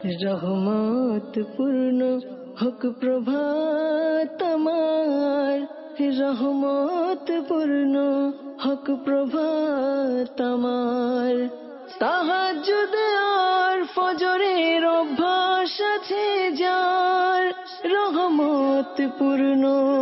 রহমত পূর্ণ হক প্রভাত আমার, রহমত পূর্ণ হক প্রভাত আমার। তাহাজ্জুদ আর ফজরের অভ্যাস আছে যার, রহমত পূর্ণ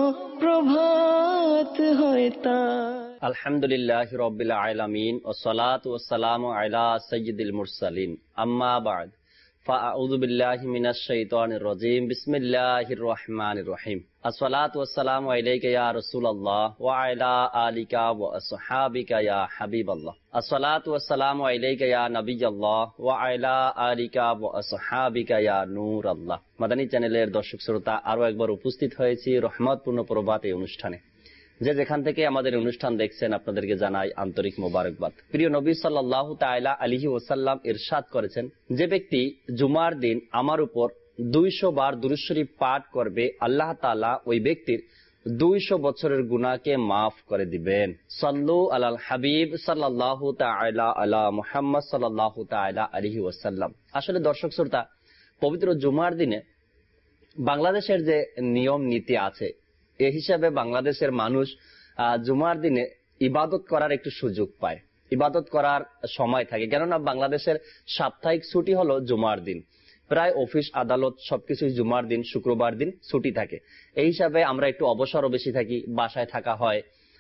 প্রভাত হয় তার। আলহামদুলিল্লাহি রাব্বিল আলামিন ওয়াসসালাতু ওয়াসসালামু আলা সাইয়্যিদিল মুরসালিন, আম্মা বা'দ, ফাআউযু বিল্লাহি মিনাশ শাইতানির রাজীম, বিসমিল্লাহির রহমানির রহিম। আসসালাতু ওয়াসসালামু আলাইকা ইয়া রাসূলুল্লাহ ওয়া আলা আলিকা ওয়া আসহাবিকা ইয়া হাবিবাল্লাহ। আসসালাতু ওয়াসসালামু আলাইকা ইয়া নবিয়াল্লাহ ওয়া আলা আলিকা ওয়া আসহাবিকা ইয়া নূরাল্লাহ। মাদানী চ্যানেলের দর্শক শ্রোতা, আরো একবার উপস্থিত হয়েছি রহমতপূর্ণ প্রভাত এই অনুষ্ঠানে। যে যেখান থেকে আমাদের অনুষ্ঠান দেখছেন আপনাদেরকে জানাই আন্তরিক মোবারকবাদ। প্রিয় নবী সাল্লাল্লাহু তাআলা আলাইহি ওয়াসাল্লাম ইরশাদ করেছেন, যে ব্যক্তি জুমার দিন আমার উপর 200 বার দুরূদ শরীফ পাঠ করবে, আল্লাহ তাআলা ওই ব্যক্তির 200 বছরের গুনাহকে মাফ করে দিবেন। সাল্লু আলাল হাবিব সাল্লাল্লাহু তাআলা আলা মুহাম্মদ সাল্লাল্লাহু তাআলা আলাইহি ওয়াসাল্লাম। আসলে দর্শক শ্রোতা, পবিত্র জুমার দিনে বাংলাদেশের যে নিয়ম নীতি আছে, এ হিসাবে বাংলাদেশের মানুষ জুমার দিনে ইবাদত করার একটু সুযোগ পায়, ইবাদত করার সময় থাকে। কেননা বাংলাদেশের সাপ্তাহিক ছুটি হলো জুমার দিন। প্রায় অফিস আদালত সবকিছুই জুমার দিন, শুক্রবার দিন ছুটি থাকে। এই হিসাবে আমরা একটু অবসরও বেশি থাকি, বাসায় থাকা হয়।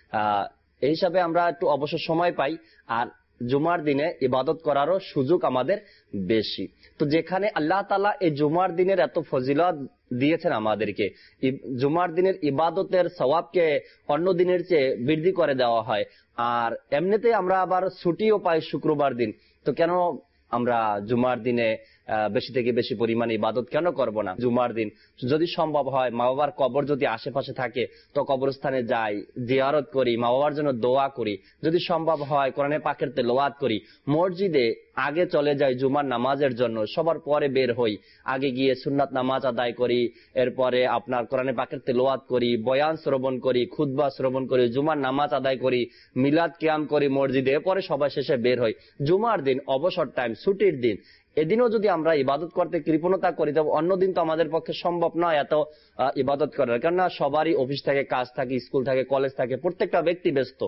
এই হিসাবে আমরা একটু অবসর সময় পাই, আর জুমার দিনে ইবাদত করারও সুযোগ আমাদের বেশি। তো যেখানে আল্লাহ তাআলা এই জুমার দিনের এত ফজিলত দিয়েছেন আমাদেরকে, জুমার দিনের ইবাদতের সওয়াবকে অন্য দিনের চেয়ে বৃদ্ধি করে দেওয়া হয়, আর এমনিতে আমরা আবার ছুটিও পাই শুক্রবার দিন, তো কেন আমরা জুমার দিনে বেশি থেকে বেশি পরিমাণে ইবাদত কেন করব না? জুমার দিন যদি সম্ভব হয়, মা বাবার কবর যদি আশেপাশে থাকে তো কবরস্থানে যাই, জিয়ারত করি, মা বাবার জন্য দোয়া করি। যদি সম্ভব হয় কোরআনে পাকের তেলাওয়াত করি। মসজিদে আগে চলে যাই জুমার নামাজের জন্য, সবার পরে বের হই, আগে গিয়ে সুন্নাত নামাজ আদায় করি, এরপরে আপনার কোরআনে পাকের তেলাওয়াত করি, বয়ান শ্রবণ করি, খুতবা শ্রবণ করি, জুমার নামাজ আদায় করি, মিলাদ কিয়াম করি মসজিদে, এরপরে সবাই শেষে বের হই। জুমার দিন অবসর টাইম, ছুটির দিন, এদিনও যদি আমরা ইবাদত করতে কৃপণতা করি, তবে অন্যদিন তো আমাদের পক্ষে সম্ভব নয় এত ইবাদত করার। কেননা সবারই অফিস থাকে, কাজ থাকে, স্কুল থাকে, কলেজ থাকে, প্রত্যেকটা ব্যক্তি ব্যস্ত।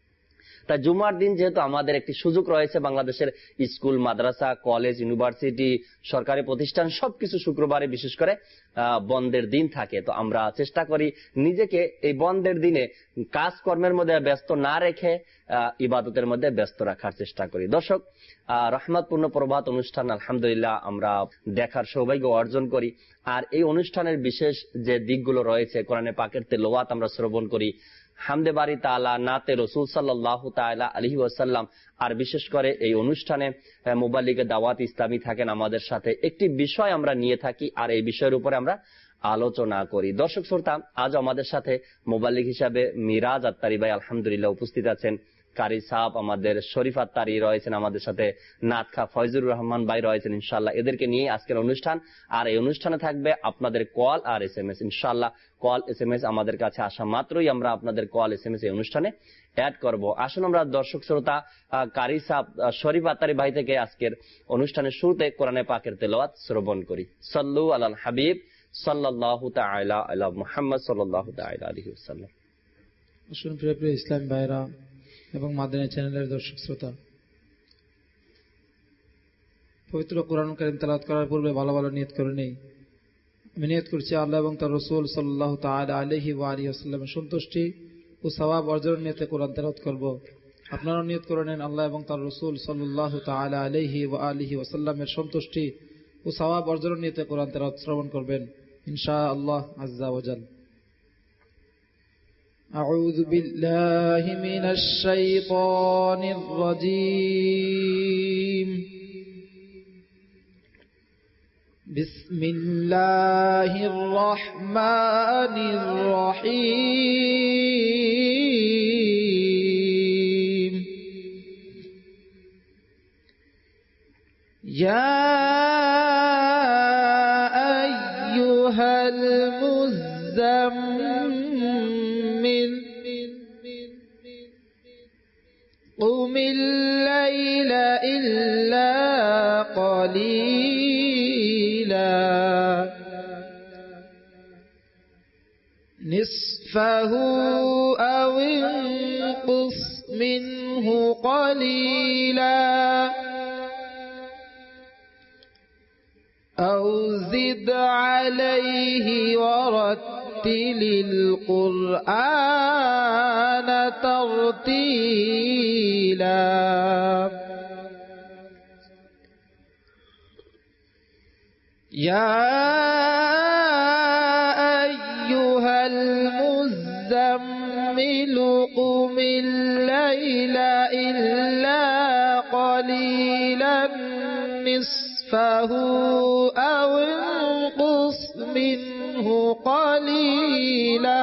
তাই জুমার দিন যেহেতু আমাদের একটি সুযোগ রয়েছে, বাংলাদেশের স্কুল, মাদ্রাসা, কলেজ, ইউনিভার্সিটি, সরকারি প্রতিষ্ঠান সবকিছু শুক্রবারে বিশেষ করে বন্ধের দিন থাকে। তো আমরা চেষ্টা করি নিজেকে এই বন্ধের দিনে কাজকর্মের মধ্যে ব্যস্ত না রেখে ইবাদতের মধ্যে ব্যস্ত রাখার চেষ্টা করি। দর্শক, রহমতপূর্ণ প্রভাত অনুষ্ঠান আলহামদুলিল্লাহ আমরা দেখার সৌভাগ্য অর্জন করি। আর এই অনুষ্ঠানের বিশেষ যে দিকগুলো রয়েছে, কোরআনে পাকের তেলাওয়াত আমরা শ্রবণ করি, হামদে বারি তাআলা, নাতে রাসূল সাল্লাল্লাহু তাআলা আলাইহি ওয়াসাল্লাম, আর বিশেষ করে এই অনুষ্ঠানে মুবাল্লিগে দাওয়াত ইসলামী থাকেন আমাদের সাথে। একটি বিষয় আমরা নিয়ে থাকি আর এই বিষয়ের উপরে আমরা আলোচনা করি। দর্শক শ্রোতা, আজ আমাদের সাথে মুবাল্লিগ হিসাবে মিরাজ আত্তারি ভাই আলহামদুলিল্লাহ উপস্থিত আছেন। কারি সাহেব আমাদের শরীফ আত্তারি রয়েছেন আমাদের সাথে, নাতখা ফয়জুর রহমান ভাই রয়েছেন। ইনশাআল্লাহ এদেরকে নিয়ে আজকের অনুষ্ঠান। আর এই অনুষ্ঠানে থাকবে আপনাদের কল আর SMS। ইনশাআল্লাহ কল SMS আমাদের কাছে আসা মাত্রই আমরা আপনাদের কল SMS এই অনুষ্ঠানে অ্যাড করব। আসুন আমরা দর্শক শ্রোতা কারি সাহেব শরীফ আত্তারি ভাই থেকে আজকের অনুষ্ঠানের শুরুতে কোরআনে পাকের তেলাওয়াত শ্রবণ করি। সাল্লু আলাল হাবিব সাল্লাল্লাহু তাআলা আলা মুহাম্মদ সাল্লাল্লাহু তাআলা আলাইহি ওয়াসাল্লাম। আসুন প্রিয় প্রিয় ইসলাম ভাইরা এবং মাদানী চ্যানেলের দর্শক শ্রোতা, পবিত্র কোরআন কারীম তেলাওয়াত করার পূর্বে ভালো ভালো নিয়ত করে নেই। আমি নিয়ত করছি আল্লাহ এবং তার রাসূল সাল্লাল্লাহু তাআলা আলাইহি ওয়া আলিহি ওয়াসাল্লামের সন্তুষ্টি ও সওয়াব অর্জনের নিয়তে কোরআন তেলাওয়াত করব। আপনারা নিয়ত করে নেন আল্লাহ এবং তার রাসূল সাল্লাল্লাহু তাআলা আলাইহি ওয়া আলিহি ওয়াসাল্লামের সন্তুষ্টি ও সওয়াব অর্জনের নিয়তে কোরআন তেলাওয়াত শ্রবণ করবেন ইনশাআল্লাহ আযজা ওয়া জাল। أعوذ بالله من الشيطان الرجيم. بسم الله الرحمن الرحيم. يا أيها المزمل قم الليل إلا قليلا نصفه أو انقص منه قليلا أو زد عليه ورتل القرآن ترتيلا يا أيها المزمل قم الليل إلا قليلا نصفه أو انقص منه قليلا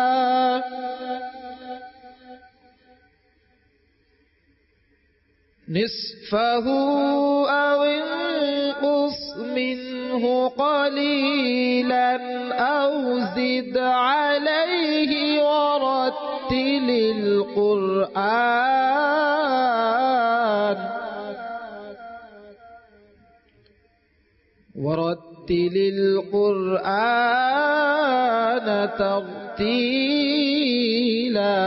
نصفه أو انقص منه قليلا أو زد عليه ورتل القرآن ترتيلا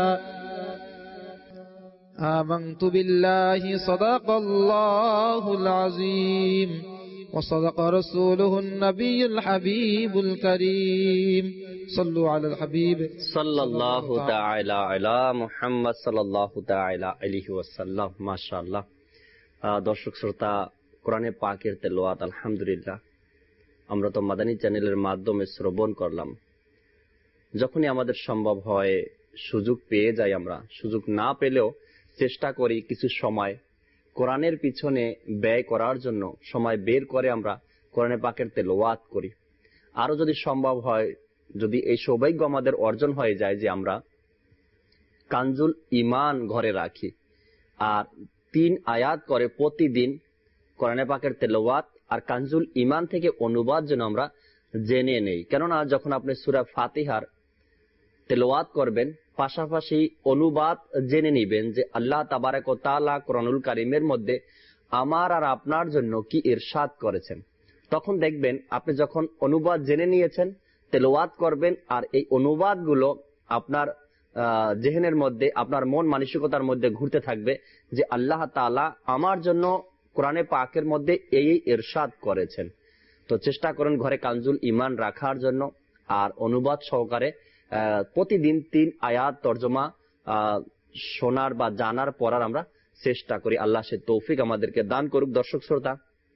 آمنت بالله صدق الله العظيم وصدق رسوله النبي الحبيب الكريم صلوا على الحبيب সাল্লাল্লাহু তাআলা আলা মুহাম্মদ সাল্লাল্লাহু তাআলা আলাইহি ওয়াসাল্লাম। মাশাআল্লাহ। দর্শক শ্রোতা, কোরআনে পাকের তেলাওয়াত আলহামদুলিল্লাহ আমরা তো মাদানী চ্যানেলের মাধ্যমে শ্রবণ করলাম। যখনই আমাদের সম্ভব হয়, সুযোগ পেয়ে যাই, আমরা সুযোগ না পেলেও চেষ্টা করি কিছু সময় কোরআনের পিছনে ব্যয় করার জন্য সময় বের করে আমরা কোরআনে পাকের তেলাওয়াত করি। আরো যদি সম্ভব হয়, যদি এই সৌভাগ্য আমাদের অর্জন হয়ে যায় যে আমরা কানজুল ঈমান ঘরে রাখি আর 3 আয়াত করে প্রতিদিন কোরআনে পাকের তেলাওয়াত আর কানজুল ঈমান থেকে অনুবাদ যেন আমরা জেনে নেই। কেননা যখন আপনি সূরা ফাতিহার তেলাওয়াত করবেন, পাশাপাশি অনুবাদ জেনে নেবেন যে আল্লাহ তাবারক ওয়া তাআলা কোরআনুল কারীমের মধ্যে আমার আর আপনার জন্য কি ইরশাদ করেছেন। তখন দেখবেন আপনি যখন অনুবাদ জেনে নিয়েছেন, তেলাওয়াত করবেন আর এই অনুবাদগুলো আপনার জেহেনের মধ্যে, আপনার মন মানসিকতার মধ্যে ঘুরতে থাকবে যে আল্লাহ তাআলা আমার জন্য কোরআনে পাকের মধ্যে এই ইরশাদ করেছেন। তো চেষ্টা করুন ঘরে কানজুল ঈমান রাখার জন্য আর অনুবাদ সহকারে প্রতিদিন 3 আয়াত তর্জমা শোনার বা জানার পড়ার আমরা চেষ্টা করি। আল্লাহ সে তৌফিক আমাদেরকে দান করুক। দর্শক শ্রোতা,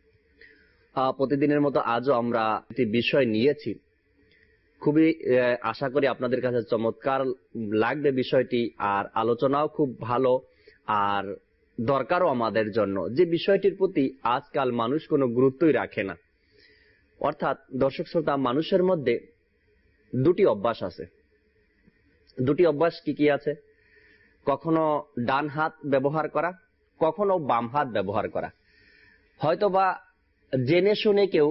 প্রতিদিনের মতো আজও আমরা একটি বিষয় নিয়েছি। খুবই আশা করি আপনাদের কাছে চমৎকার লাগবে বিষয়টি, আর আলোচনাও খুব ভালো আর দরকারও আমাদের জন্য। যে বিষয়টির প্রতি আজকাল মানুষ কোনো গুরুত্বই রাখে না। অর্থাৎ দর্শক শ্রোতা, মানুষের মধ্যে 2টি অভ্যাস আছে। 2টি অভ্যাস কি কি আছে? কখনো ডান হাত ব্যবহার করা, কখনো বাম হাত ব্যবহার করা। হয়তোবা জেনে শুনে কেউ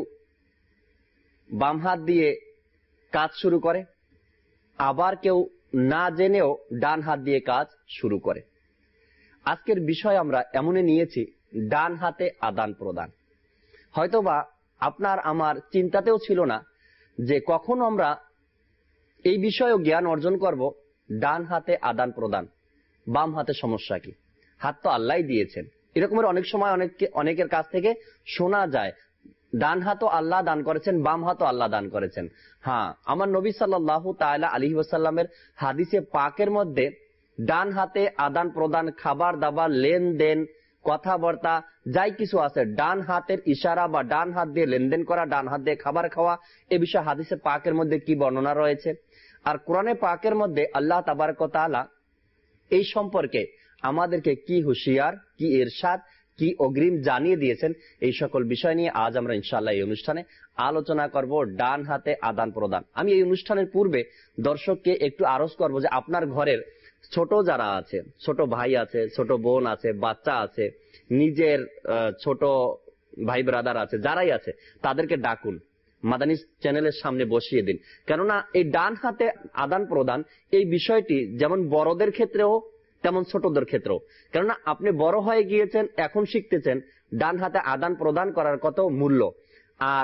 বাম হাত দিয়ে কাজ শুরু করে, আবার কেউ না জেনেও ডান হাত দিয়ে কাজ শুরু করে। আজকের বিষয় আমরা এমনই নিয়েছি, ডান হাতে আদান প্রদান। হয়তোবা আপনার আমার চিন্তাতেও ছিল না যে কখন আমরা এই বিষয়েও জ্ঞান অর্জন করব। ডান হাতে আদান প্রদান, বাম হাতে সমস্যা কি? হাত তো আল্লাহ দিয়েছেন। এরকমের অনেক সময় অনেকের কাছ থেকে শোনা যায় ডান হাতও আল্লাহ দান করেছেন, বাম হাতও আল্লাহ দান করেছেন। হ্যাঁ, আমার নবী সাল্লাল্লাহু তাআলা আলাইহি ওয়াসাল্লামের হাদিসে পাকের মধ্যে ডান হাতে আদান প্রদান, খাবার দাবার, লেনদেন, কথাবার্তা যাই কিছু আছে, ডান হাতের ইশারা বা ডান হাত দিয়ে লেনদেন করা, ডান হাত দিয়ে খাবার খাওয়া, এ বিষয়ে হাদিসে পাকের মধ্যে কি বর্ণনা রয়েছে। আর কোরআনে পাকের মধ্যে আল্লাহ তাবারক ওয়া তাআলা এই সম্পর্কে আমাদেরকে কি হুঁশিয়ার, কি ইরশাদ, কি অগ্রিম জানিয়ে দিয়েছেন, এই সকল বিষয় নিয়ে আজ আমরা ইনশাআল্লাহ এই অনুষ্ঠানে আলোচনা করব। ডান হাতে আদান প্রদান। আমি এই অনুষ্ঠানের পূর্বে দর্শককে একটু আরজ করব যে আপনার ঘরের ছোট যারা আছে, ছোট ভাই আছে, ছোট বোন আছে, বাচ্চা আছে, নিজের ছোট ভাই ব্রাদার আছে, যারাই আছে তাদেরকে ডাকুন, মাদানী চ্যানেলের সামনে বসিয়ে দিন। কেননা এই ডান হাতে আদান প্রদান এই বিষয়টি যেমন বড়দের ক্ষেত্রেও তেমন ছোটদের ক্ষেত্রেও। কেননা আপনি বড় হয়ে গিয়েছেন, এখন শিখতেছেন ডান হাতে আদান প্রদান করার কত মূল্য, আর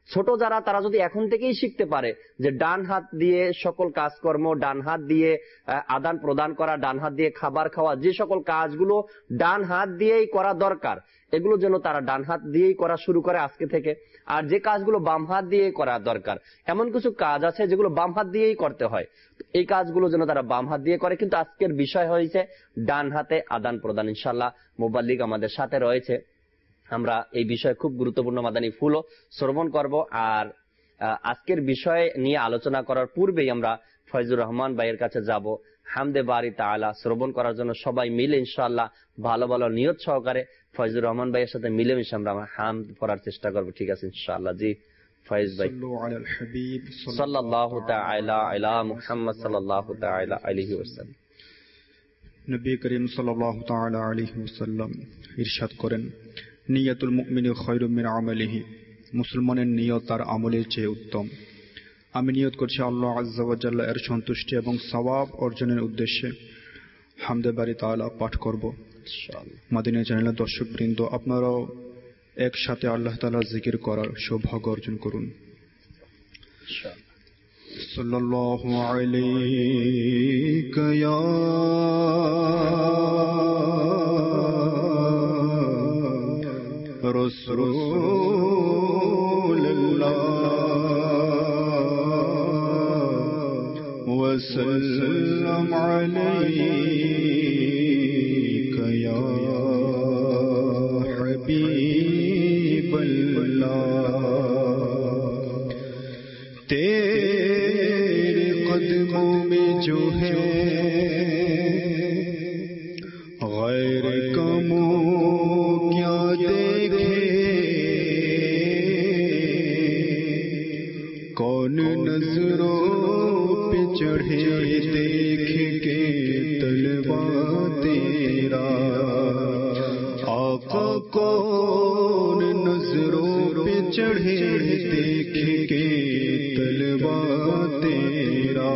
ছোট যারা তারা যদি এখন থেকেই শিখতে পারে যে ডান হাত দিয়ে সকল কাজকর্ম, ডান হাত দিয়ে আদান প্রদান করা, ডান হাত দিয়ে খাবার খাওয়া, যে সকল কাজগুলো ডান হাত দিয়েই করা দরকার এগুলো যেন তারা ডান হাত দিয়েই করা শুরু করে আজকে থেকে। আর যে কাজগুলো বাম হাত দিয়ে করা দরকার, এমন কিছু কাজ আছে যেগুলো বাম হাত দিয়েই করতে হয়, এই কাজগুলো যেন তারা বাম হাত দিয়ে করে। কিন্তু আজকের বিষয় হয়েছে ডান হাতে আদান প্রদান। ইনশাআল্লাহ মুবাল্লিগ আমাদের সাথে রয়েছে, আমরা এই বিষয়ে খুব গুরুত্বপূর্ণ মাদানী ফুলও শ্রবণ করব। আর আজকের বিষয় নিয়ে আলোচনা করার পূর্বেই আমরা ফয়জুর রহমান ভাইয়ের কাছে যাব হামদে বারি তাআলা শ্রবণ করার জন্য। সবাই মিলে ইনশাআল্লাহ ভালো ভালো নিয়ত সহকারে ফয়জুর রহমান ভাইয়ের সাথে মিলেমিশে আমরা হামদ পড়ার চেষ্টা করব। ঠিক আছে ইনশাআল্লাহ? জি ফয়েজ ভাই। সাল্লাল্লাহু তাআলা আলা মুহাম্মদ সাল্লাল্লাহু তাআলা আলাইহি ওয়াসাল্লাম। নবী করিম সাল্লাল্লাহু তাআলা আলাইহি ওয়াসাল্লাম ইরশাদ করেন, নিয়াতুল মুমিনি খায়রুম মিন আমালিহি, মুসলমানের নিয়ত তার আমলের চেয়ে উত্তম। আমি নিয়ত করছি আল্লাহ আযজা ওয়া জাল্লা এর সন্তুষ্টি এবং সওয়াব অর্জনের উদ্দেশ্যে হামদে বারি তাআলা পাঠ করব ইনশাআল্লাহ। মদিনা চ্যানেলের দর্শকবৃন্দ, আপনারাও একসাথে আল্লাহ তাআলা জিকির করার সৌভাগ্য অর্জন করুন ইনশাআল্লাহ। সাল্লাল্লাহু আলাইকা ইয়া রাসূলুল্লাহ ওয়া সাল্লাম আলাইকা ইয়া হাবিবাল্লাহ। तेरे कदमों में जो है गैर कमो क्या देखे, कौन नजरों पे चढ़े देख के तलवा तेरा, आका कौन नजरों पे चढ़े देख के तलवा तेरा।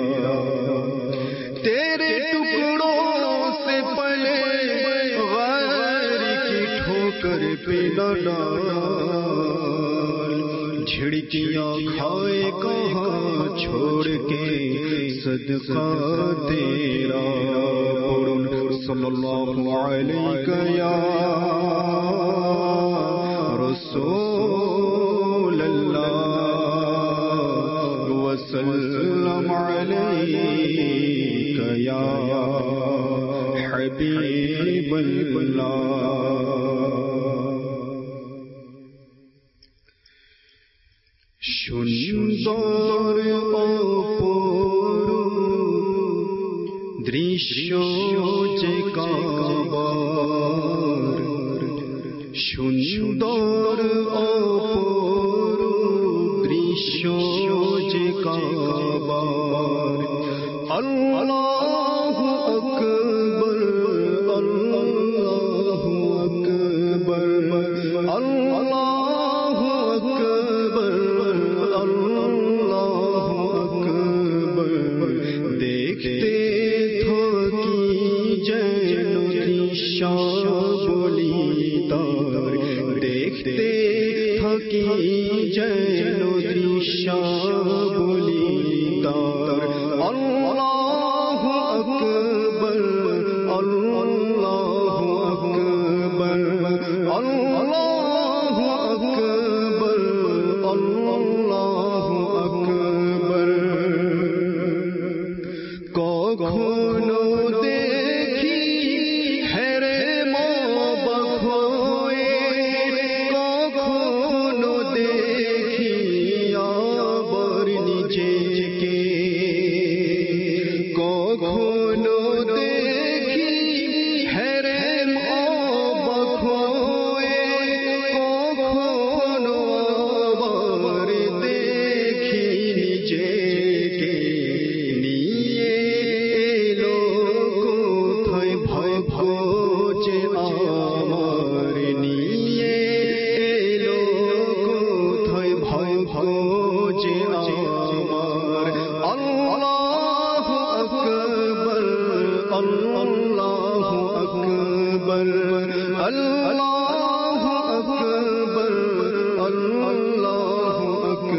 तेरे टुकड़ों से पले गैर की ठोकर पे न डाल, झिड़कियां खाए कहाँ छोड़ के सदका तेरा। सल्लल्लाहु अलैहि या रसूलल्लाह व सल्लम अलैका या हबीबल्लाह। সুন্দর অপরূপ দৃশ্য যে কাবার, সুন্দর অপরূপ দৃশ্য যে কাবার। আল্লাহু আকবার, আল্লাহু আকবার, আল্লাহু আকবার, আল্লাহু আকবার। দেখতে থাকি যেন দৃশ্যাবলী তার, দেখতে থাকি যেন দৃশ্যাবলী তার। আল্লাহু আকবার, আল্লাহু আকবার, আল্লাহু আকবার, আল্লাহু আকবার। কখনো দেখি হেরে মবাক হয়ে, কখনো দেখি আবার নিজেকে, কখনো দেখি হেরে মবাক হয়ে, কখনো আবার দেখি নিজেকে। নিয়ে এলো কোথায় ভাগ্য যে আমার, নিয়ে এলো কোথায় ভাগ্য যে আমার। আল্লাহু আকবার, আল্লাহু আকবার, আল্লাহু আকবার, আল্লাহু আকবার।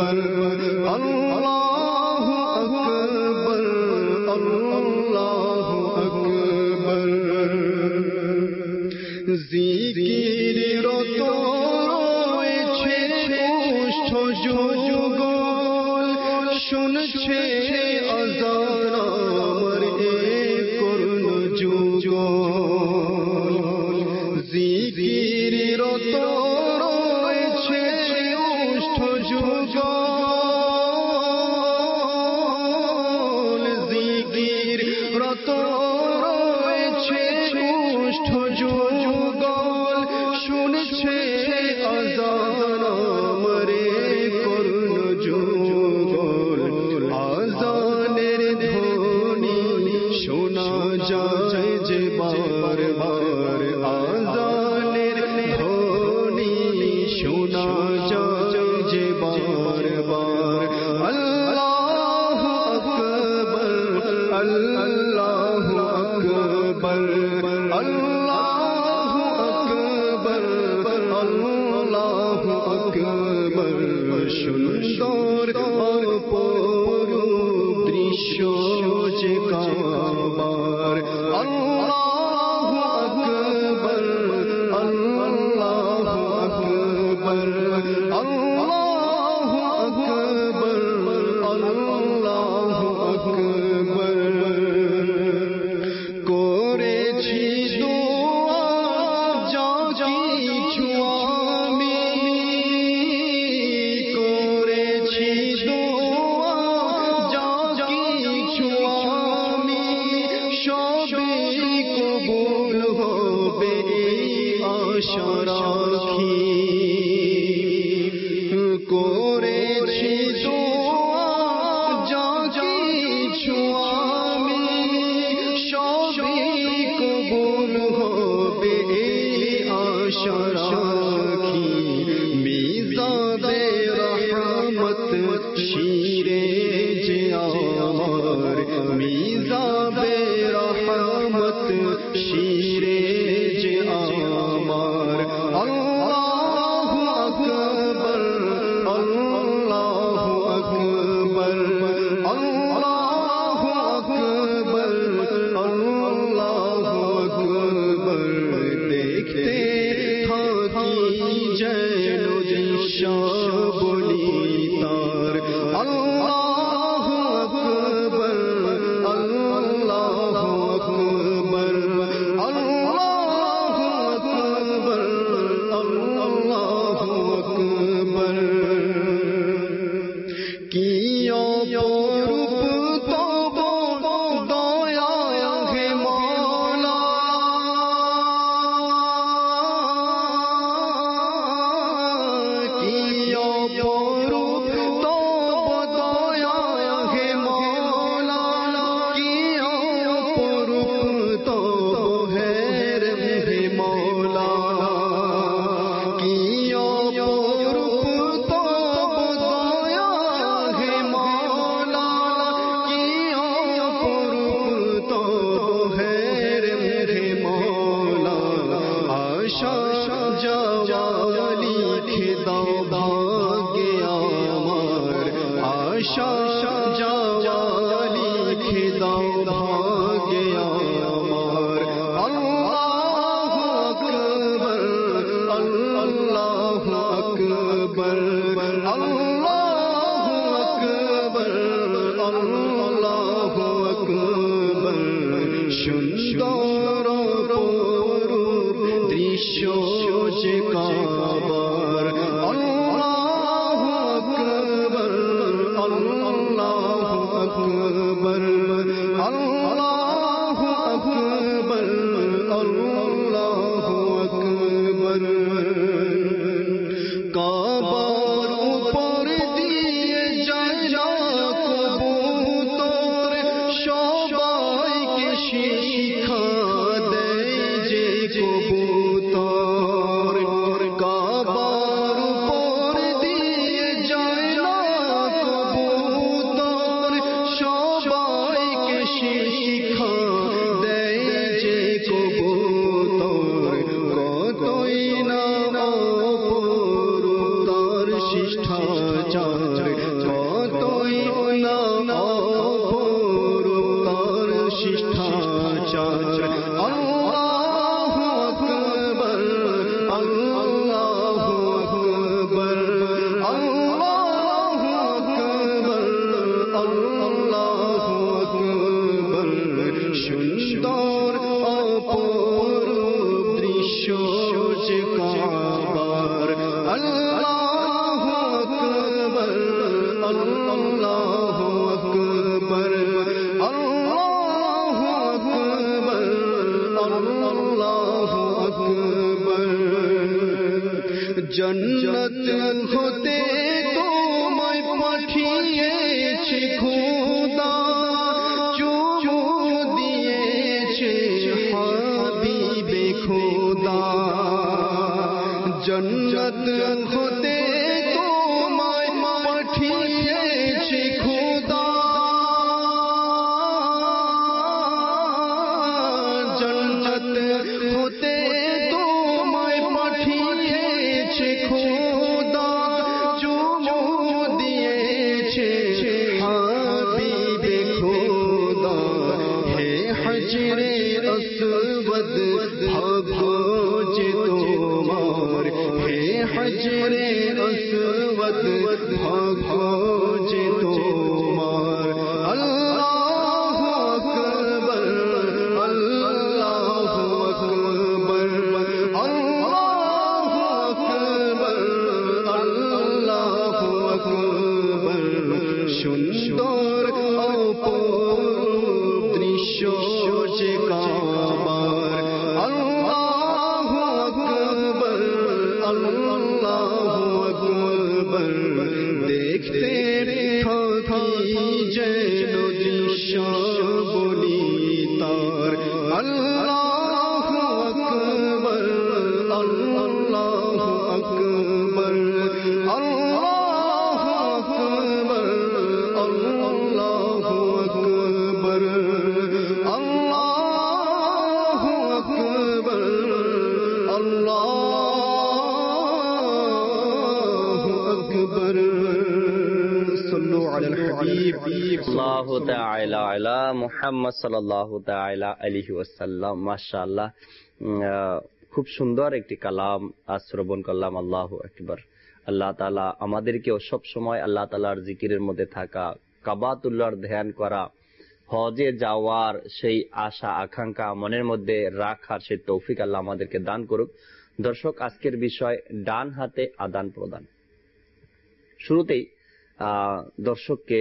शीश পাঠিয়েছে খোদা, চুমু দিয়েছে হাবিবে খোদা। জন্নত হতে তোমায় পাঠিয়েছে খোদা, জন্নত হতে তোমায় পাঠিয়েছে খোদা, চুমু দিয়েছে হাবিবে খোদা। হে হজরে আসওয়াদ ভাগ্য যে তোমার, হে হজরে আসওয়াদ ভাগ্য যে তোমার। আল্লাহু আকবার, আল্লাহু আকবার, আল্লাহু আকবার, আল্লাহু আকবার। সুন্দর অপরূপ দৃশ্য যে কাবার। আল্লাহু আকবার, আল্লাহু আকবার। দেখতে থাকি যেন দৃশ্য বলি তার। আল্লাহু আকবার, আল্লাহু আকবার, আল্লাহু আকবার, আল্লাহু আকবার, আল্লাহু আকবার, আল্লাহু আকবার। সাল্লু আলাল হাবিব আল্লাহু তাআলা আলা মুহাম্মদ সাল্লাল্লাহু তাআলা আলাইহি ওয়াসাল্লাম। মাশাআল্লাহ, খুব সুন্দর একটি কালাম আজ শ্রবণ করলাম। আল্লাহু আকবার। আল্লাহ তাআলা আমাদেরকেও সব সময় আল্লাহ তাআলার জিকিরের মধ্যে থাকা, কাবাতুল্লাহর ধ্যান করা, হজে যাওয়ার সেই আশা আকাঙ্ক্ষা মনের মধ্যে রাখার সেই তৌফিক আল্লাহ আমাদেরকে দান করুক। দর্শক, আজকের বিষয় ডান হাতে আদান প্রদান। শুরুতেই দর্শককে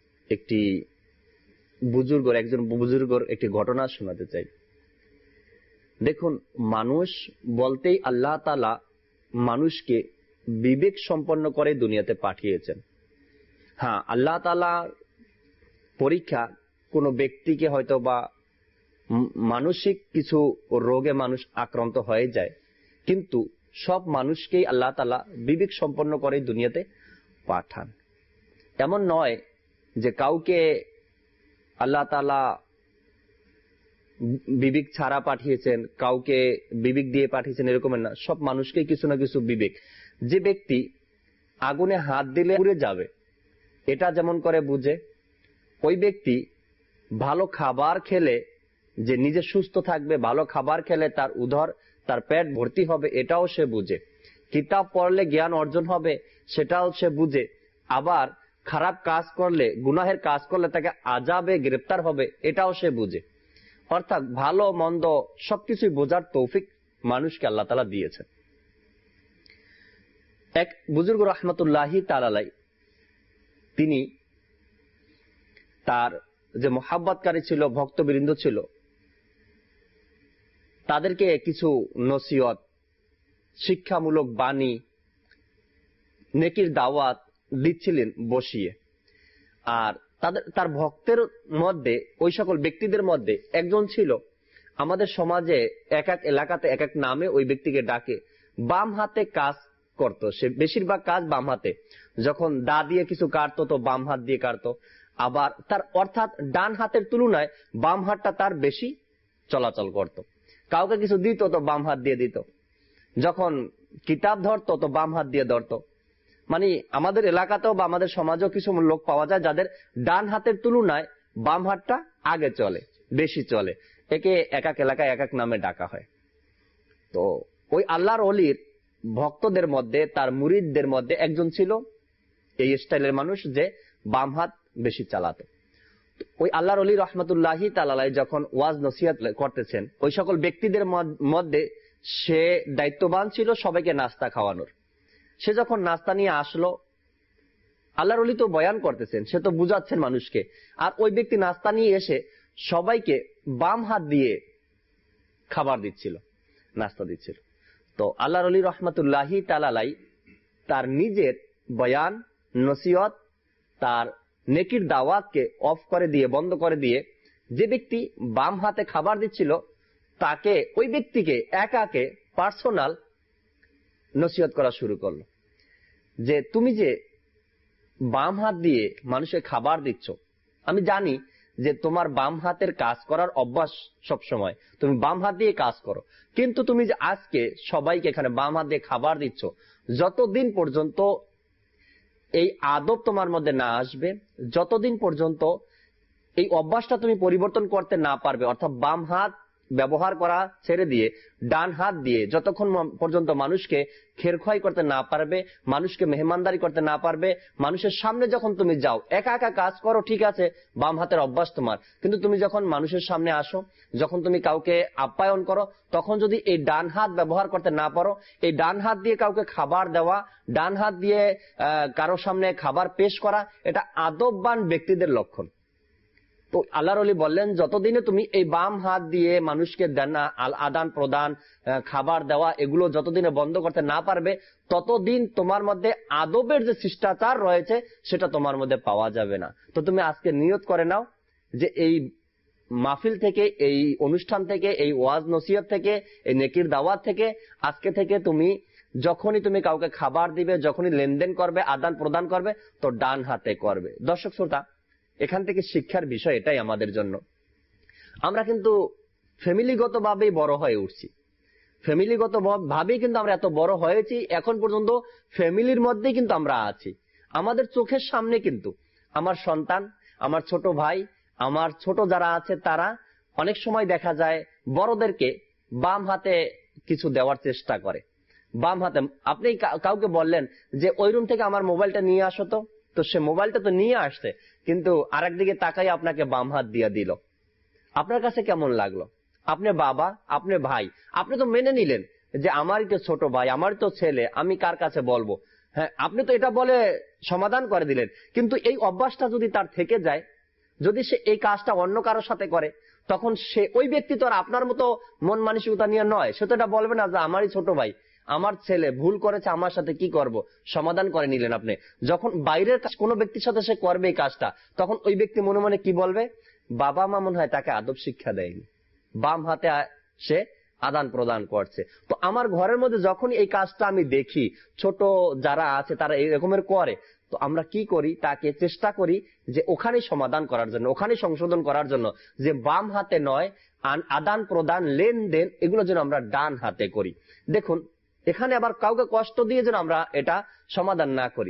একজন বুজুর্গর একটি ঘটনা শোনাতে চাই। দেখুন, মানুষ বলতেই আল্লাহ তাআলা মানুষকে বিবেক সম্পন্ন করে দুনিয়াতে পাঠিয়েছেন। হ্যাঁ, আল্লাহ তাআলার পরীক্ষা কোনো ব্যক্তিকে হয়তো বা মানসিক কিছু রোগে মানুষ আক্রান্ত হয়ে যায়, কিন্তু সব মানুষকেই আল্লাহ তাআলা বিবেক সম্পন্ন করে দুনিয়াতে পাঠান। এমন নয় যে কাউকে আল্লাহ তাআলা বিবেক ছাড়া পাঠিয়েছেন, কাউকে বিবেক দিয়ে পাঠিয়েছেন, এরকমের না। সব মানুষকেই কিছু না কিছু বিবেক। যে ব্যক্তি আগুনে হাত দিলে পুড়ে যাবে, এটা যেমন করে বুঝে, ওই ব্যক্তি ভালো খাবার খেলে যে নিজে সুস্থ থাকবে, ভালো খাবার খেলে তার পেট ভর্তি হবে, এটাও সে বুঝে। কিতাব পড়লে জ্ঞান অর্জন হবে, সেটাও সে বুঝে। আবার খারাপ কাজ করলে, গুনাহের কাজ করলে তাকে আযাবে গ্রেফতার হবে, এটাও সে বুঝে। অর্থাৎ ভালো মন্দ সবকিছুই বোঝার তৌফিক মানুষকে আল্লাহ তাআলা দিয়েছেন। এক বুজুর্গ রাহমাতুল্লাহি তাআলা আলাইহি, তিনি তার যে মুহাব্বতকারী ছিল, ভক্তবৃন্দ ছিল, তাদেরকে কিছু নসিহত, শিক্ষামূলক বাণী, নেকির দাওয়াত দিচ্ছিলেন বসিয়ে। আর তার ভক্তের মধ্যে, ওই সকল ব্যক্তিদের মধ্যে একজন ছিল, আমাদের সমাজে এক এক এলাকাতে এক এক নামে ওই ব্যক্তিকে ডাকে। বাম হাতে কাজ করত সে, বেশিরভাগ কাজ বাম হাতে। যখন দা দিয়ে কিছু কাটতো তো বাম হাত দিয়ে কাটতো। আবার অর্থাৎ ডান হাতের তুলনায় বাম হাতটা তার বেশি চলাচল করত। কাউকে কিছু দিত তো বাম হাত দিয়ে দিত, যখন কিতাব ধরতো তো বাম হাত দিয়ে ধরতো। মানে আমাদের এলাকাতেও বা আমাদের সমাজেও কিছু লোক পাওয়া যায় যাদের ডান হাতের তুলনায় বাম হাতটা আগে চলে, বেশি চলে। একে এক এক এলাকায় এক এক নামে ডাকা হয়। তো ওই আল্লাহর ওলির ভক্তদের মধ্যে, তার মুরিদদের মধ্যে একজন ছিল এই স্টাইলের মানুষ, যে বাম হাত বেশি চালাতো। ওই আল্লাহর ওলি রহমতুল্লাহি তাআলা আলাইহি যখন ওয়াজ নসিহত করতেছেন, ওই সকল ব্যক্তিদের মধ্যে সে দায়িত্ববান ছিল সবাইকে নাস্তা খাওয়ানোর। সে যখন নাস্তা নিয়ে আসলো, আল্লাহর ওলি তো বয়ান করতেছেন, সে তো বুঝাচ্ছেন মানুষকে, আর ওই ব্যক্তি নাস্তা নিয়ে এসে সবাইকে বাম হাত দিয়ে খাবার দিচ্ছিল, নাস্তা দিচ্ছিল। তো আল্লাহর ওলি রহমতুল্লাহি তাআলা আলাইহি তার নিজের বয়ান, নসিহত তার নেকির দাওয়াতকে অফ করে দিয়ে, বন্ধ করে দিয়ে, যে ব্যক্তি বাম হাতে খাবার দিচ্ছিল তাকে, ওই ব্যক্তিকে একাকে পার্সোনাল নসিহত করা শুরু করলো যে তুমি যে বাম হাত দিয়ে মানুষের খাবার দিচ্ছ, আমি জানি যে তোমার বাম হাতের কাজ করার অভ্যাস সবসময়, তুমি বাম হাত দিয়ে কাজ করো, কিন্তু তুমি যে আজকে সবাইকে এখানে বাম হাত দিয়ে খাবার দিচ্ছ, যতদিন পর্যন্ত এই আদব তোমার মধ্যে না আসবে, যতদিন পর্যন্ত এই অভ্যাসটা তুমি পরিবর্তন করতে না পারবে, অর্থাৎ বাম হাত ব্যবহার করা ছেড়ে দিয়ে ডান হাত দিয়ে যতক্ষণ পর্যন্ত মানুষকে খেরখয় করতে না পারবে, মানুষকে মেহমানদারি করতে না পারবে, মানুষের সামনে যখন তুমি যাও, একা একা কাজ করো, ঠিক আছে, বাম হাতের অভ্যাস তোমার, কিন্তু তুমি যখন মানুষের সামনে আসো, যখন তুমি কাউকে আপ্যায়ন করো, তখন যদি এই ডান হাত ব্যবহার করতে না পারো, এই ডান হাত দিয়ে কাউকে খাবার দেওয়া, ডান হাত দিয়ে কারো সামনে খাবার পেশ করা, এটা আদববান ব্যক্তিদের লক্ষণ। তো আল্লাহর ওলি বললেন, যতদিনে তুমি এই বাম হাত দিয়ে মানুষকে দেনা, আদান প্রদান, খাবার দেওয়া, এগুলো যতদিনে বন্ধ করতে না পারবে, ততদিন তোমার মধ্যে আদবের যে শিষ্টাচার রয়েছে সেটা তোমার মধ্যে পাওয়া যাবে না। তো তুমি আজকে নিয়ত করে নাও যে এই মাহফিল থেকে, এই অনুষ্ঠান থেকে, এই ওয়াজ নসিহত থেকে, এই নেকির দাওয়াত থেকে, আজকে থেকে তুমি যখনই তুমি কাউকে খাবার দিবে, যখনই লেনদেন করবে, আদান প্রদান করবে, তো ডান হাতে করবে। দর্শক শ্রোতা, এখান থেকে শিক্ষার বিষয় এটাই আমাদের জন্য। আমরা কিন্তু ফ্যামিলিগত ভাবেই বড় হয়ে উঠছি, ফ্যামিলিগত ভাবেই কিন্তু আমরা এত বড় হয়েছি, এখন পর্যন্ত ফ্যামিলির মধ্যেই কিন্তু আমরা আছি। আমাদের চোখের সামনে কিন্তু আমার সন্তান, আমার ছোট ভাই, আমার ছোট যারা আছে তারা অনেক সময় দেখা যায় বড়দেরকে বাম হাতে কিছু দেওয়ার চেষ্টা করে। বাম হাতে আপনি কাউকে বললেন যে ওই রুম থেকে আমার মোবাইলটা নিয়ে আসো, তো সে মোবাইলটা তো নিয়ে আসছে, কিন্তু আরেকদিকে তাকাই আপনাকে বাম হাত দিয়ে দিল। আপনার কাছে কেমন লাগলো? আপনি বাবা, আপনি ভাই, আপনি তো মেনে নিলেন যে আমারই তো ছোট ভাই, আমারই তো ছেলে, আমি কার কাছে বলবো? হ্যাঁ, আপনি তো এটা বলে সমাধান করে দিলেন, কিন্তু এই অভ্যাসটা যদি তার থেকে যায়, যদি সে এই কাজটা অন্য কারোর সাথে করে, তখন সে ওই ব্যক্তি তো আর আপনার মতো মন মানসিকতা নিয়ে নয়, সে তো এটা বলবে না যে আমারই ছোট ভাই, আমার ছেলে ভুল করেছে, আমার সাথে কি করব, সমাধান করে নিলেন আপনি। যখন বাইরের কোনো ব্যক্তির সাথে সে করবে এই কাজটা, তখন ওই ব্যক্তি মনে মনে কি বলবে? বাবা মা মনে হয় তাকে আদব শিক্ষা দেয়নি, বাম হাতে সে আদান প্রদান করছে। তো আমার ঘরের মধ্যে যখন এই কাজটা আমি দেখি, ছোট যারা আছে তারা এই রকমের করে, তো আমরা কি করি? তাকে চেষ্টা করি যে ওখানে সমাধান করার জন্য, ওখানে সংশোধন করার জন্য, যে বাম হাতে নয়, আদান প্রদান, লেনদেন, এগুলো যেন আমরা ডান হাতে করি। দেখুন, এখানে আবার কাউকে কষ্ট দিয়ে যেন আমরা এটা সমাধান না করি।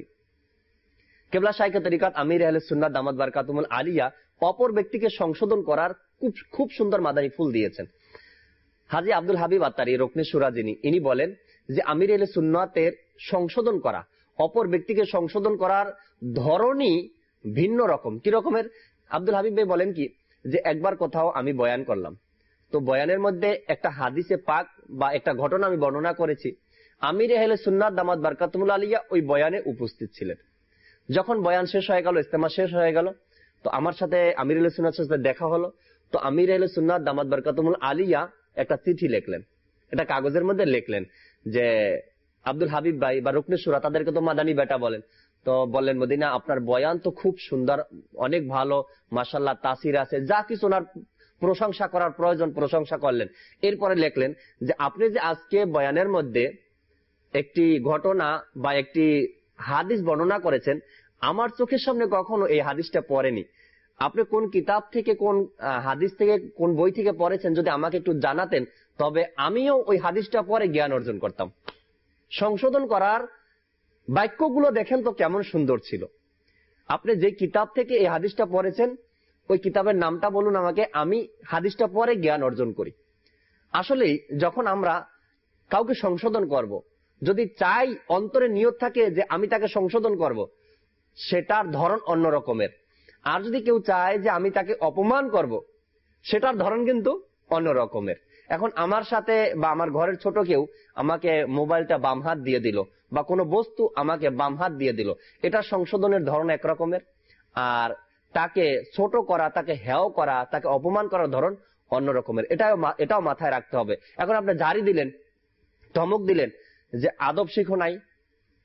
কেবলা শাইখে তরিকাত আমির আহলে সুন্নাত দামাত বারকাতুহুল আলিয়া অপর ব্যক্তিকে সংশোধন করার খুব সুন্দর মাদানী ফুল দিয়েছেন। হাজী আব্দুল হাবিব আত্তারি রুকনে শুরা যিনি, ইনি বলেন যে আমির আহলে সুন্নাতের সংশোধন করা, অপর ব্যক্তিকে সংশোধন করার ধরনই ভিন্ন রকম। কি রকমের? আব্দুল হাবিব ভাই বলেন কি, যে একবার কোথাও আমি বয়ান করলাম, তো বয়ানের মধ্যে একটা হাদিসে পাক বা একটা ঘটনা আমি বর্ণনা করেছি, আমির আহলে সুন্নাত দামাত বারকাতুহুল আলিয়া ওই বয়ানে উপস্থিত ছিলেন। যখন বয়ান শেষ হয়ে গেল, ইস্তেমা শেষ হয়ে গেল, তো আমার সাথে আমির আহলে সুন্নাতের সাথে দেখা হলো। তো আমির আহলে সুন্নাত দামাত বারকাতুহুল আলিয়া একটা চিঠি লিখলেন, এটা কাগজের মধ্যে লিখলেন যে আব্দুল হাবিব ভাই বা রুকনে শুরা, তাদেরকে তো মাদানী বেটা বলেন, তো বললেন মদিনা আপনার বয়ান তো খুব সুন্দর, অনেক ভালো, মাশাআল্লাহ, তাসির আছে, যা কিছু ওনার প্রশংসা করার প্রয়োজন প্রশংসা করলেন। এরপরে লিখলেন যে আপনি যে আজকে বয়ানের মধ্যে একটি ঘটনা বা একটি হাদিস বর্ণনা করেছেন, আমার চোখের সামনে কখনো এই হাদিসটা পড়েনি। আপনি কোন কিতাব থেকে, কোন হাদিস থেকে, কোন বই থেকে পড়েছেন, যদি আমাকে একটু জানাতেন, তবে আমিও ওই হাদিসটা পড়ে জ্ঞান অর্জন করতাম। সংশোধন করার বাক্যগুলো দেখেন তো কেমন সুন্দর ছিল। আপনি যে কিতাব থেকে এই হাদিসটা পড়েছেন, ওই কিতাবের নামটা বলুন আমাকে, আমি হাদিসটা পড়ে জ্ঞান অর্জন করি। আসলেই যখন আমরা কাউকে সংশোধন করব, যদি চাই, অন্তরে নিয়ত থাকে যে আমি তাকে সংশোধন করব, সেটার ধরন অন্য রকমের। আর যদি কেউ চায় যে আমি তাকে অপমান করব, সেটার ধরন কিন্তু অন্য রকমের। এখন আমার সাথে বা আমার ঘরের ছোট কেউ আমাকে মোবাইলটা বাম হাত দিয়ে দিল, বা কোনো বস্তু আমাকে বাম হাত দিয়ে দিল, এটা সংশোধনের ধরন এক রকমের, আর তাকে ছোট করা, তাকে হেয় করা, তাকে অপমান করার ধরন অন্য রকমের। এটাও মাথায় রাখতে হবে। এখন আপনি জারি দিলেন, ধমক দিলেন যে আদব শিখো নাই,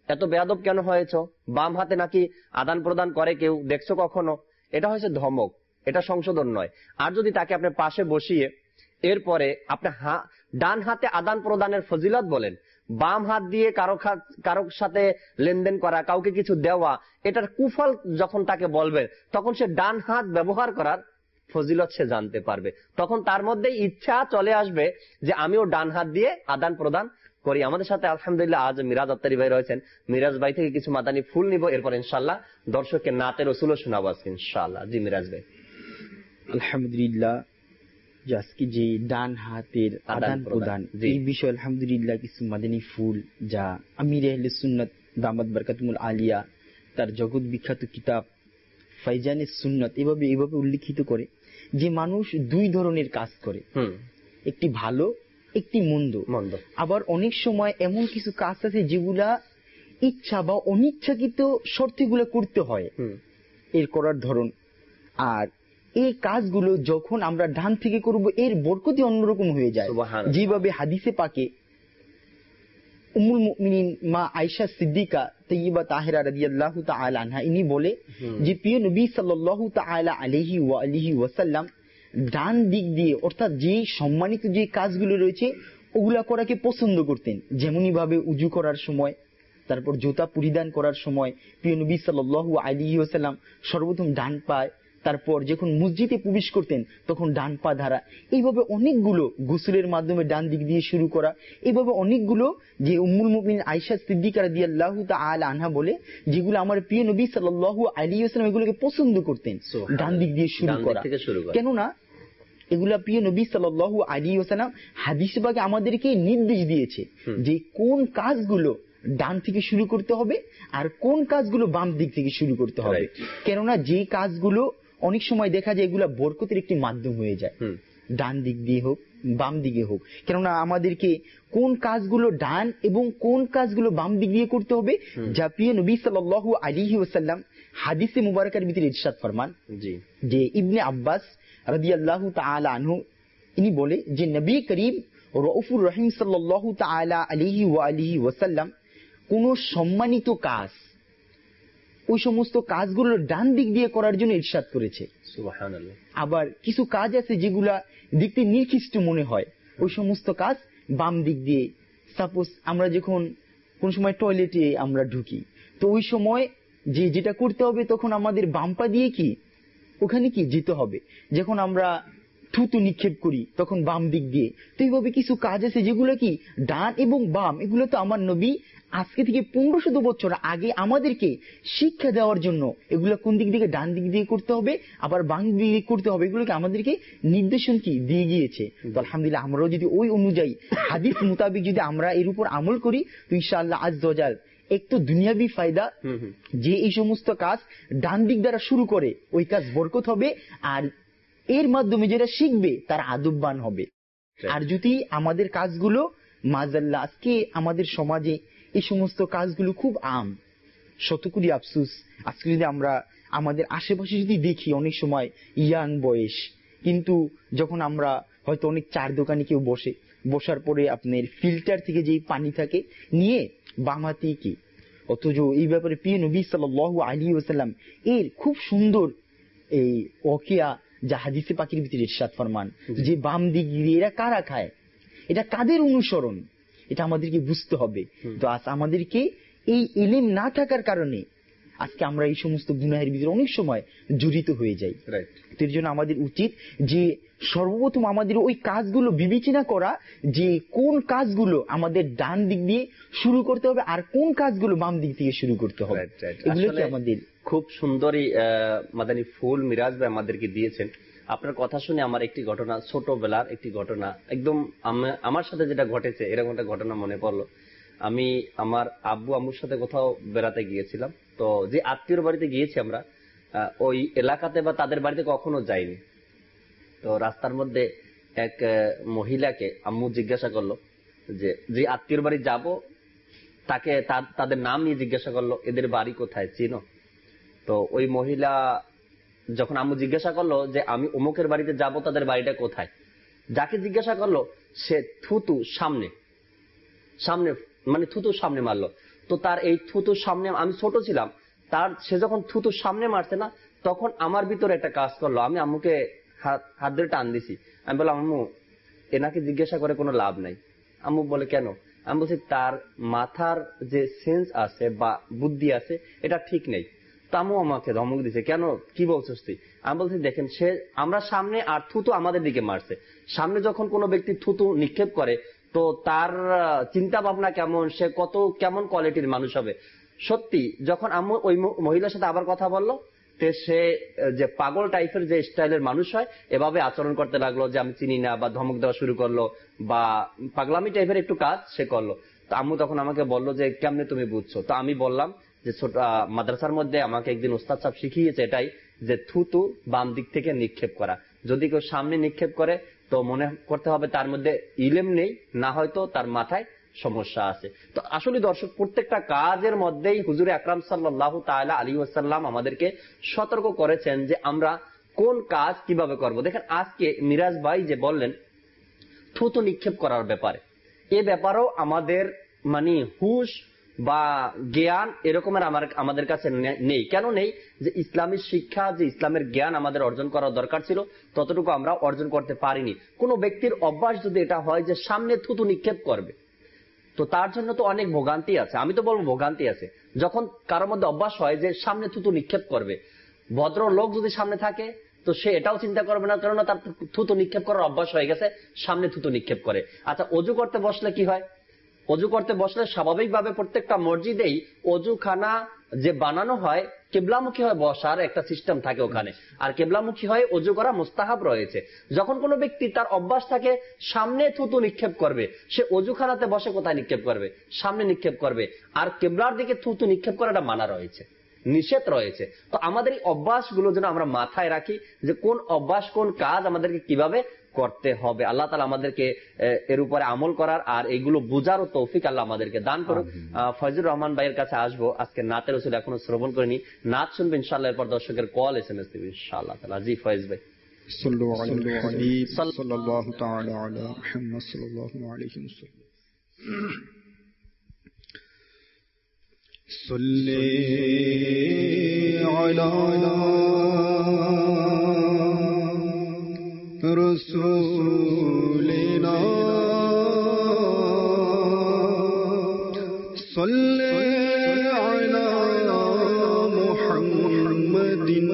এত বেয়াদব কেন হয়েছ, বাম হাতে নাকি আদান প্রদান করে কেউ, দেখছো কখনো? এটা হয়েছে ধমক, এটা সংশোধন নয়। আর যদি তাকে আপনি পাশে বসিয়ে এরপরে আপনি ডান হাতে আদান প্রদানের ফজিলত বলেন, বাম হাত দিয়ে কারো সাথে লেনদেন করা, কাউকে কিছু দেওয়া, এটার কুফল যখন তাকে বলবেন, তখন সে ডান হাত ব্যবহার করার ফজিলত সে জানতে পারবে। তখন তার মধ্যে ইচ্ছা চলে আসবে যে আমিও ডান হাত দিয়ে আদান প্রদান করি। আমাদের সাথে আলহামদুলিল্লাহ আজ মিরাজ আত্তারি ভাই রয়েছেন। মিরাজ ভাই থেকে কিছু মাদানী ফুল নিব, এরপর ইনশাআল্লাহ দর্শককে নাতে রসুলও শোনাবো আজকে ইনশাআল্লাহ। জি মিরাজ ভাই। আলহামদুলিল্লাহ, আজকে যে ডান হাতের আদান প্রদান এই বিষয়ে আলহামদুলিল্লাহ কিছু মাদানী ফুল যা আমির আহলে সুন্নাত দামাত বরকাতুল আলিয়া তার জগৎ বিখ্যাত কিতাব ফাইজানে সুন্নাত এভাবে উল্লেখিত করে যে মানুষ দুই ধরনের কাজ করে, একটি ভালো একটি মন্দ। আবার অনেক সময় এমন কিছু কাজ আছে যেগুলা ইচ্ছা বা অনিচ্ছাকৃত শর্তেগুলো করতে হয়, এর করার ধরন। আর এই কাজগুলো যখন আমরা ডান থেকে করব এর বরকতই অন্যরকম হয়ে যায়। যেভাবে হাদিসে পাকে উম্মুল মুমিনিন মা আয়েশা সিদ্দিকা তাইয়্যিবা তাহেরা রাদিয়াল্লাহু তাআলা আনহা ইনি বলে যে প্রিয় নবী সাল্লাল্লাহু তাআলা আলাইহি ওয়া আলিহি ওয়াসাল্লাম ডান দিক দিয়ে, অর্থাৎ যে সম্মানিত যে কাজগুলো রয়েছে ওগুলা করাকে পছন্দ করতেন। যেমনই ভাবে উজু করার সময়, তারপর জুতা পরিধান করার সময় প্রিয় নবী সাল্লাল্লাহু আলাইহি ওয়াসাল্লাম সর্বপ্রথম ডান পায়, তারপর যখন মসজিদে প্রবেশ করতেন তখন ডান পা ধারা। এইভাবে অনেকগুলো গোসলের মাধ্যমে ডান দিক দিয়ে শুরু করা, এইভাবে অনেকগুলো যে উম্মুল মুমিনিন আয়েশা সিদ্দিকা রাদিয়াল্লাহু তাআলা আনহা বলে যেগুলো আমার প্রিয় নবী সাল্লাল্লাহু আলাইহি ওয়াসাল্লাম এগুলোকে পছন্দ করতেন ডান দিক দিয়ে শুরু করা। কেননা এগুলা প্রিয় নবী সাল্লাল্লাহু আলাইহি ওয়াসাল্লাম হাদিসে পাকে আমাদেরকে নির্দেশ দিয়েছে যে কোন কাজগুলো ডান থেকে শুরু করতে হবে আর কোন কাজগুলো বাম দিক থেকে শুরু করতে হবে। কেননা যে কাজগুলো অনেক সময় দেখা যায় এগুলা বরকতের একটি মাধ্যম হয়ে যায়, ডান দিক দিয়ে হোক বাম দিকে হোক। কেননা আমাদেরকে কোন কাজগুলো ডান এবং কোন কাজগুলো বাম দিক দিয়ে করতে হবে যা প্রিয় নবী সাল্লাল্লাহু আলাইহি ওয়াসাল্লাম হাদিসে মুবারাকার ভিতরে ইরশাদ ফরমান যে ইবনে আব্বাস রাদিয়াল্লাহু তাআলা আনহু ইনি বলে যে নবী করিম রউফুর রহিম সাল্লাল্লাহু তাআলা আলাইহি ওয়া আলিহি ওয়াসাল্লাম কোন সম্মানিত কাজ ওই সমস্ত কাজগুলো ডান দিক দিয়ে করার জন্য ইরশাদ করেছে। সুবহানাল্লাহ। আবার কিছু কাজ আছে যেগুলা দেখতে নির্দিষ্ট মনে হয়, ওই সমস্ত কাজ বাম দিক দিয়ে। সাপোজ আমরা যখন কোন সময় টয়লেটে আমরা ঢুকি তো ওই সময় যেটা করতে হবে তখন আমাদের বাম পা দিয়ে কি ওখানে কি যেতে হবে। যখন আমরা থুতু নিক্ষেপ করি তখন বাম দিক দিয়ে। তো এইভাবে কিছু কাজ আছে যেগুলো কি ডান এবং বাম, এগুলো তো আমার নবী আজকে থেকে 1500 বছর আগে আমাদেরকে শিক্ষা দেওয়ার জন্য এগুলো কোন দিক থেকে ডান দিক দিয়ে করতে হবে আবার বাম দিকে করতে হবে এগুলোকে আমাদেরকে নির্দেশন কি দিয়ে গিয়েছে। তো আলহামদুলিল্লাহ আমরাও যদি ওই অনুযায়ী হাদিস মোতাবেক যদি আমরা এর উপর আমল করি তো ইনশাআল্লাহ আজ্জা ওয়া জাল এক তো দুনিয়াবি ফায়দা যে এই সমস্ত কাজ ডান দিক দ্বারা শুরু করে ওই কাজ বরকত হবে, আর এর মাধ্যমে যেটা শিখবে তার আদববান হবে। আর যদি আমাদের কাজগুলো মাজাল্লাহ আজকে আমাদের সমাজে এই সমস্ত কাজগুলো খুব শতকরি আফসুস, আজকে যদি আমরা আমাদের আশেপাশে যদি দেখি অনেক সময় ইয়াং বয়স, কিন্তু যখন আমরা হয়তো অনেক চার দোকানে কেউ বসার পরে আপনার ফিল্টার থেকে যেই পানি থাকে নিয়ে বাম হাতে কি, অথচ এই ব্যাপারে প্রিয় নবী সাল্লাল্লাহু আলাইহি ওয়াসাল্লাম এর খুব সুন্দর এই ওয়াকিয়া যা হাদিসে পাকের ভিতরে ইরশাদ ফরমান যে বাম দিক দিয়ে এরা কারা খায়, এটা কাদের অনুসরণ, এটা আমাদেরকে বুঝতে হবে। তো আজ আমাদেরকে এই ইলম না থাকার কারণে আজকে আমরা এই সমস্ত গুনাহের ভিতরে অনেক সময় জড়িত হয়ে যাই। তো এর জন্য আমাদের উচিত যে সর্বপ্রথম আমাদের ওই কাজগুলো বিবেচনা করা যে কোন কাজগুলো আমাদের ডান দিক দিয়ে শুরু করতে হবে আর কোন কাজগুলো বাম দিক থেকে শুরু করতে হবে। এগুলো আমাদের খুব সুন্দরই মাদানী ফুল মিরাজ ভাই আমাদেরকে দিয়েছেন। আপনার কথা শুনে আমার একটি ঘটনা, ছোটবেলার একটি ঘটনা, একদম আমার সাথে যেটা ঘটেছে এরকম একটা ঘটনা মনে পড়লো। আমি আমার আব্বু আম্মুর সাথে কোথাও বেড়াতে গিয়েছিলাম, তো যে আত্মীয়র বাড়িতে গিয়েছি আমরা ওই এলাকাতে বা তাদের বাড়িতে কখনো যাইনি। তো রাস্তার মধ্যে এক মহিলাকে আম্মু জিজ্ঞাসা করলো যে আত্মীয়র বাড়ি যাব, তাকে তাদের নাম নিয়ে জিজ্ঞাসা করলো এদের বাড়ি কোথায় চিনো। তো ওই মহিলা যখন আম্মু জিজ্ঞাসা করলো যে আমি অমুকের বাড়িতে যাব, তাদের বাড়িটা কোথায়, যাকে জিজ্ঞাসা করলো সে থুতু সামনে মানে থুতু সামনে মারলো। তো তার এই থুতুর সামনে, আমি ছোট ছিলাম, সে যখন থুতুর সামনে মারছে না, তখন আমার ভিতরে একটা কাজ করলো, আমি আম্মুকে হাত ধরে টান দিছি। আমি বললাম, আম্মু এনাকে জিজ্ঞাসা করে কোনো লাভ নাই। আম্মু বলে কেন? আমি বলছি তার মাথার যে সেন্স আছে বা বুদ্ধি আছে এটা ঠিক নেই। তো আম্মু আমাকে ধমক দিছে, কেন, কি বলছিস তুই? আমি বলছি দেখেন, আমরা সামনে আর থুতু আমাদের দিকে মারছে। সামনে যখন কোনো ব্যক্তি থুতু নিক্ষেপ করে তো তার চিন্তা ভাবনা কেমন, সে কেমন কোয়ালিটির মানুষ হবে। সত্যি যখন আম্মু ওই মহিলার সাথে আবার কথা বললো, সে যে পাগল টাইপের যে স্টাইলের মানুষ হয় এভাবে আচরণ করতে লাগলো, যে আমি চিনি না, বা ধমক দেওয়া শুরু করলো, বা পাগলামি টাইপের একটু কাজ সে করলো। তো আম্মু তখন আমাকে বললো যে কেমনে তুমি বুঝছো? তো আমি বললাম যে ছোট মাদ্রাসার মধ্যে আমাকে একদিন ওস্তাদ সাহেব শিখিয়েছে এটাই, যে থুতু বাম দিক থেকে নিক্ষেপ করা। যদি কেউ সামনে নিক্ষেপ করে তো মনে করতে হবে তার মধ্যে ইলম নেই, না হয়তো তার মাথায় সমস্যা আছে। তো আসলে দর্শক, প্রত্যেকটা কাজের মধ্যেই হুজুর আকরাম সাল্লাল্লাহু তাআলা আলাইহি ওয়াসাল্লাম আমাদেরকে সতর্ক করেছেন যে আমরা কোন কাজ কিভাবে করব। দেখেন আজকে মিরাজ ভাই যে বললেন থুতু নিক্ষেপ করার ব্যাপারে, এ ব্যাপারেও আমাদের মানে হুশ বা জ্ঞান এরকমের আমাদের কাছে নেই। কেন নেই? যে ইসলামী শিক্ষা, যে ইসলামের জ্ঞান আমাদের অর্জন করার দরকার ছিল, ততটুকু আমরা অর্জন করতে পারিনি। কোনো ব্যক্তির অভ্যাস যদি এটা হয় যে সামনে থুতু নিক্ষেপ করবে, তো তার জন্য তো অনেক ভোগান্তি আছে। আমি তো বলবো ভোগান্তি আছে। যখন কারোর মধ্যে অভ্যাস হয় যে সামনে থুতু নিক্ষেপ করবে, ভদ্র লোক যদি সামনে থাকে তো সে এটাও চিন্তা করবে না, কারণ তার থুতু নিক্ষেপ করার অভ্যাস হয়ে গেছে, সামনে থুতু নিক্ষেপ করে। আচ্ছা, অজু করতে বসলে কি হয়? অজু করতে বসলে স্বাভাবিকভাবে প্রত্যেকটা মসজিদেই অজুখানা যে বানানো হয় কেবলামুখী হয় বসার একটা সিস্টেম থাকে ওখানে, আর কেবলামুখী হয় অজু করা মুস্তাহাব রয়েছে। যখন কোনো ব্যক্তি তার অভ্যাস থাকে সামনে থুতু নিক্ষেপ করবে, সে অজুখানাতে বসে কোথায় নিক্ষেপ করবে? সামনে নিক্ষেপ করবে। আর কেবলার দিকে থুতু নিক্ষেপ করাটা মানা রয়েছে, নিষেধ রয়েছে। তো আমাদের এই অভ্যাসগুলো যেন আমরা মাথায় রাখি, যে কোন অভ্যাস কোন কাজ আমাদেরকে কিভাবে করতে হবে। আল্লাহ তাআলা আমাদেরকে এর উপরে আমল করার আর এইগুলো বুঝারও তৌফিক আল্লাহ আমাদেরকে দান করুক। ফয়জুর রহমান ভাইয়ের কাছে আসবো। আজকে নাতের রসুল এখনো শ্রবণ করিনি, নাত শুনবে ইনশাআল্লাহ, এরপর দর্শকের কল এসএমএস দিবে ইনশাআল্লাহ তাআলা। জি ফয়েজ ভাই। সাল্লাল্লাহু তাআলা আলা মুহাম্মদ সাল্লাল্লাহু আলাইহি ওয়াসাল্লাম। সাল্লি আলা রাসূলিনা সাল্লি আলা মুহাম্মাদিন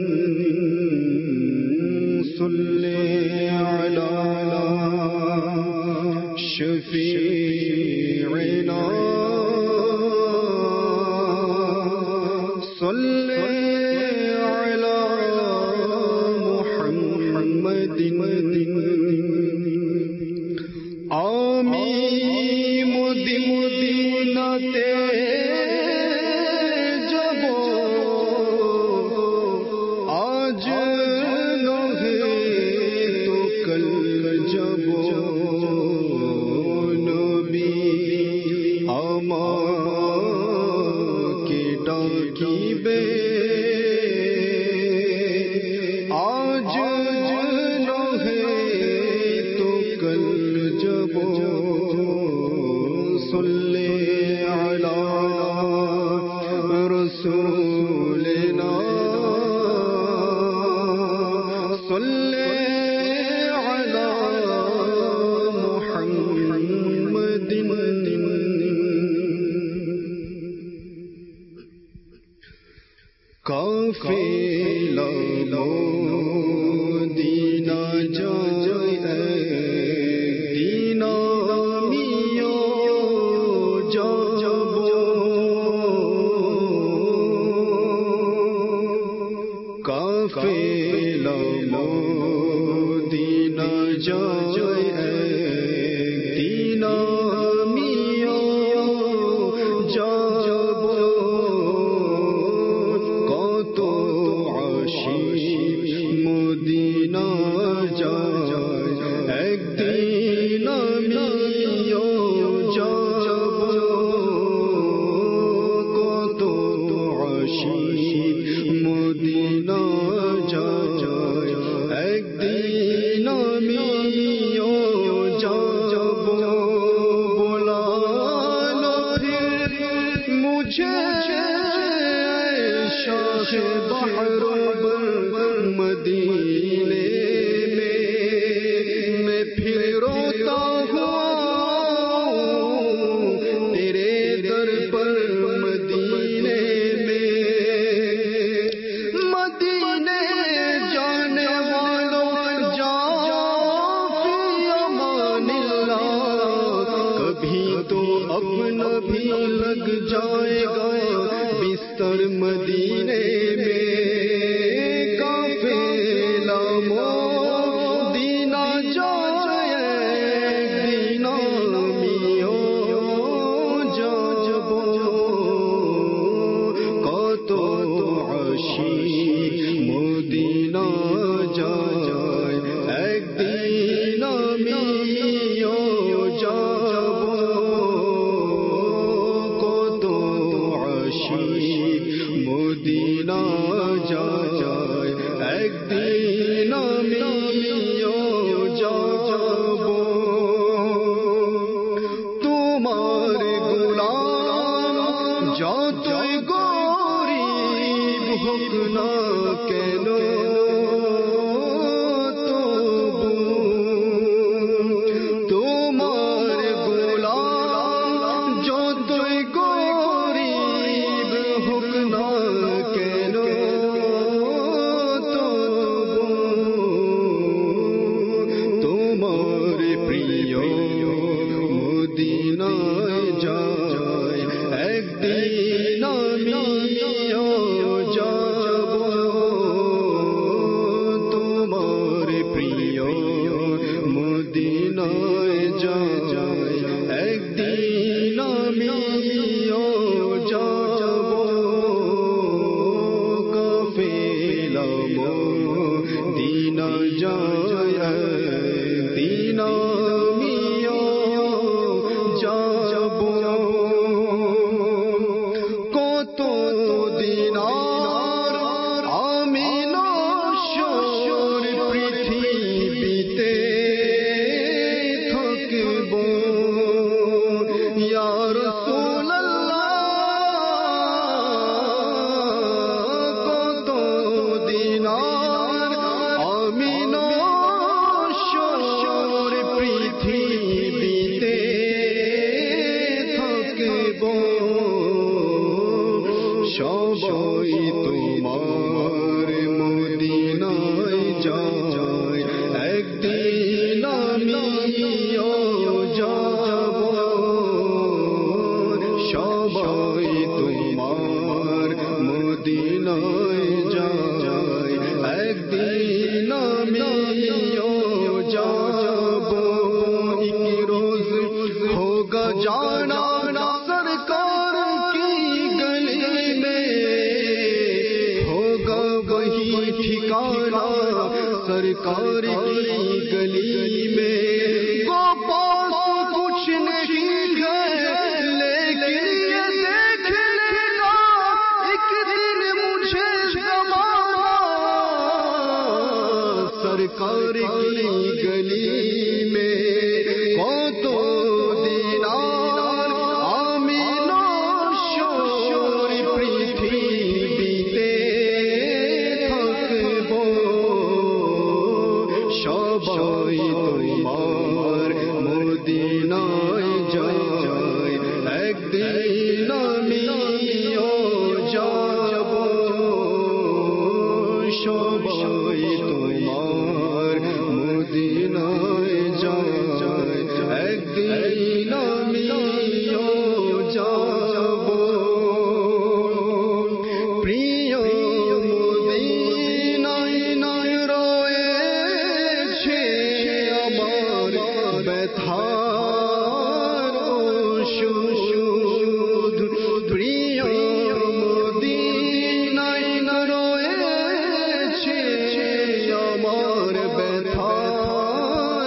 সাল্লি আলা শাফিঈনা সাল্লি আলা মুহাম্মাদিন। আমি মদিনাতে যাব, আজ নহে তো কাল যাব, নবী আমাকে ডাকিবে, আজ নহে তো কাল যাব, সাল্লি আলা রাসূলিনা সাল্লি আলা মুহাম্মাদিন। কাফেলা মদিনা যায় একদিন, আমিও যাব, কাফেলা মদিনা যায় একদিন, আমিও যাব, কত আশিক মদিনা যায় একদিন, আমিও যাব, কত আশিক মদিনা যায় একদিন, আমিও मदीने में मैं फिर रोता हुआ तेरे दर पर मदीने में। मदीने जाने वालों जाओ फी अमानिल्लाह, कभी तो अपना भी लग जाएगा बिस्तर मदीने में। काफिला मोदीना जाए दीना मियो जाजबो कत आशी मोदीना जाए एक दीना मियो जाबो कत आशी मोदीना जाए एक दिन मिलियो जाबो। तुम्हार गुलाम যতই গরিব হোক না কেন তবু তোমার গোলাম যতই গরিব হোক না কেন তবু তোমার প্রিয় মদিনায় যায় একদিন আমিও যাব। তোমার প্রিয় মদিনায় যায় একদিন আমিও যাব। কাফেলা মদিনা যায় একদিন আমিও যাব। কত দিন আর আমি নশ্বর পৃথিবীতে থাকব ইয়া রাসূলুল্লাহ। কত দিন আর আমি নশ্বর পৃথিবীতে থাকব। সবাই তোমার মদিনায় যায় একদিন আমিও যাব। সবাই তোমার মদিনায় যায় একদিন আমিও যাব। एक रोज होगा जाना सरकार की गली में, होगा वही ठिकाना सरकार की गली में। वो पास कुछ नहीं है लेकिन ये देख लेना एक दिन मुझे ज़माना सरकार की गली में। কত দিন আর আমি নশ্বর পৃথিবীতে থাকব। সবাই তোমার মদিনায় যায় একদিন আমিও যাব। সবাই তোমার মদিনায় যায় একদিন আমিও যাব। প্রিয় মদিনায় নয় রয়েছে আমার ব্যথার ওষুধ। প্রিয় মদিনায় রয়েছে আমার ব্যথার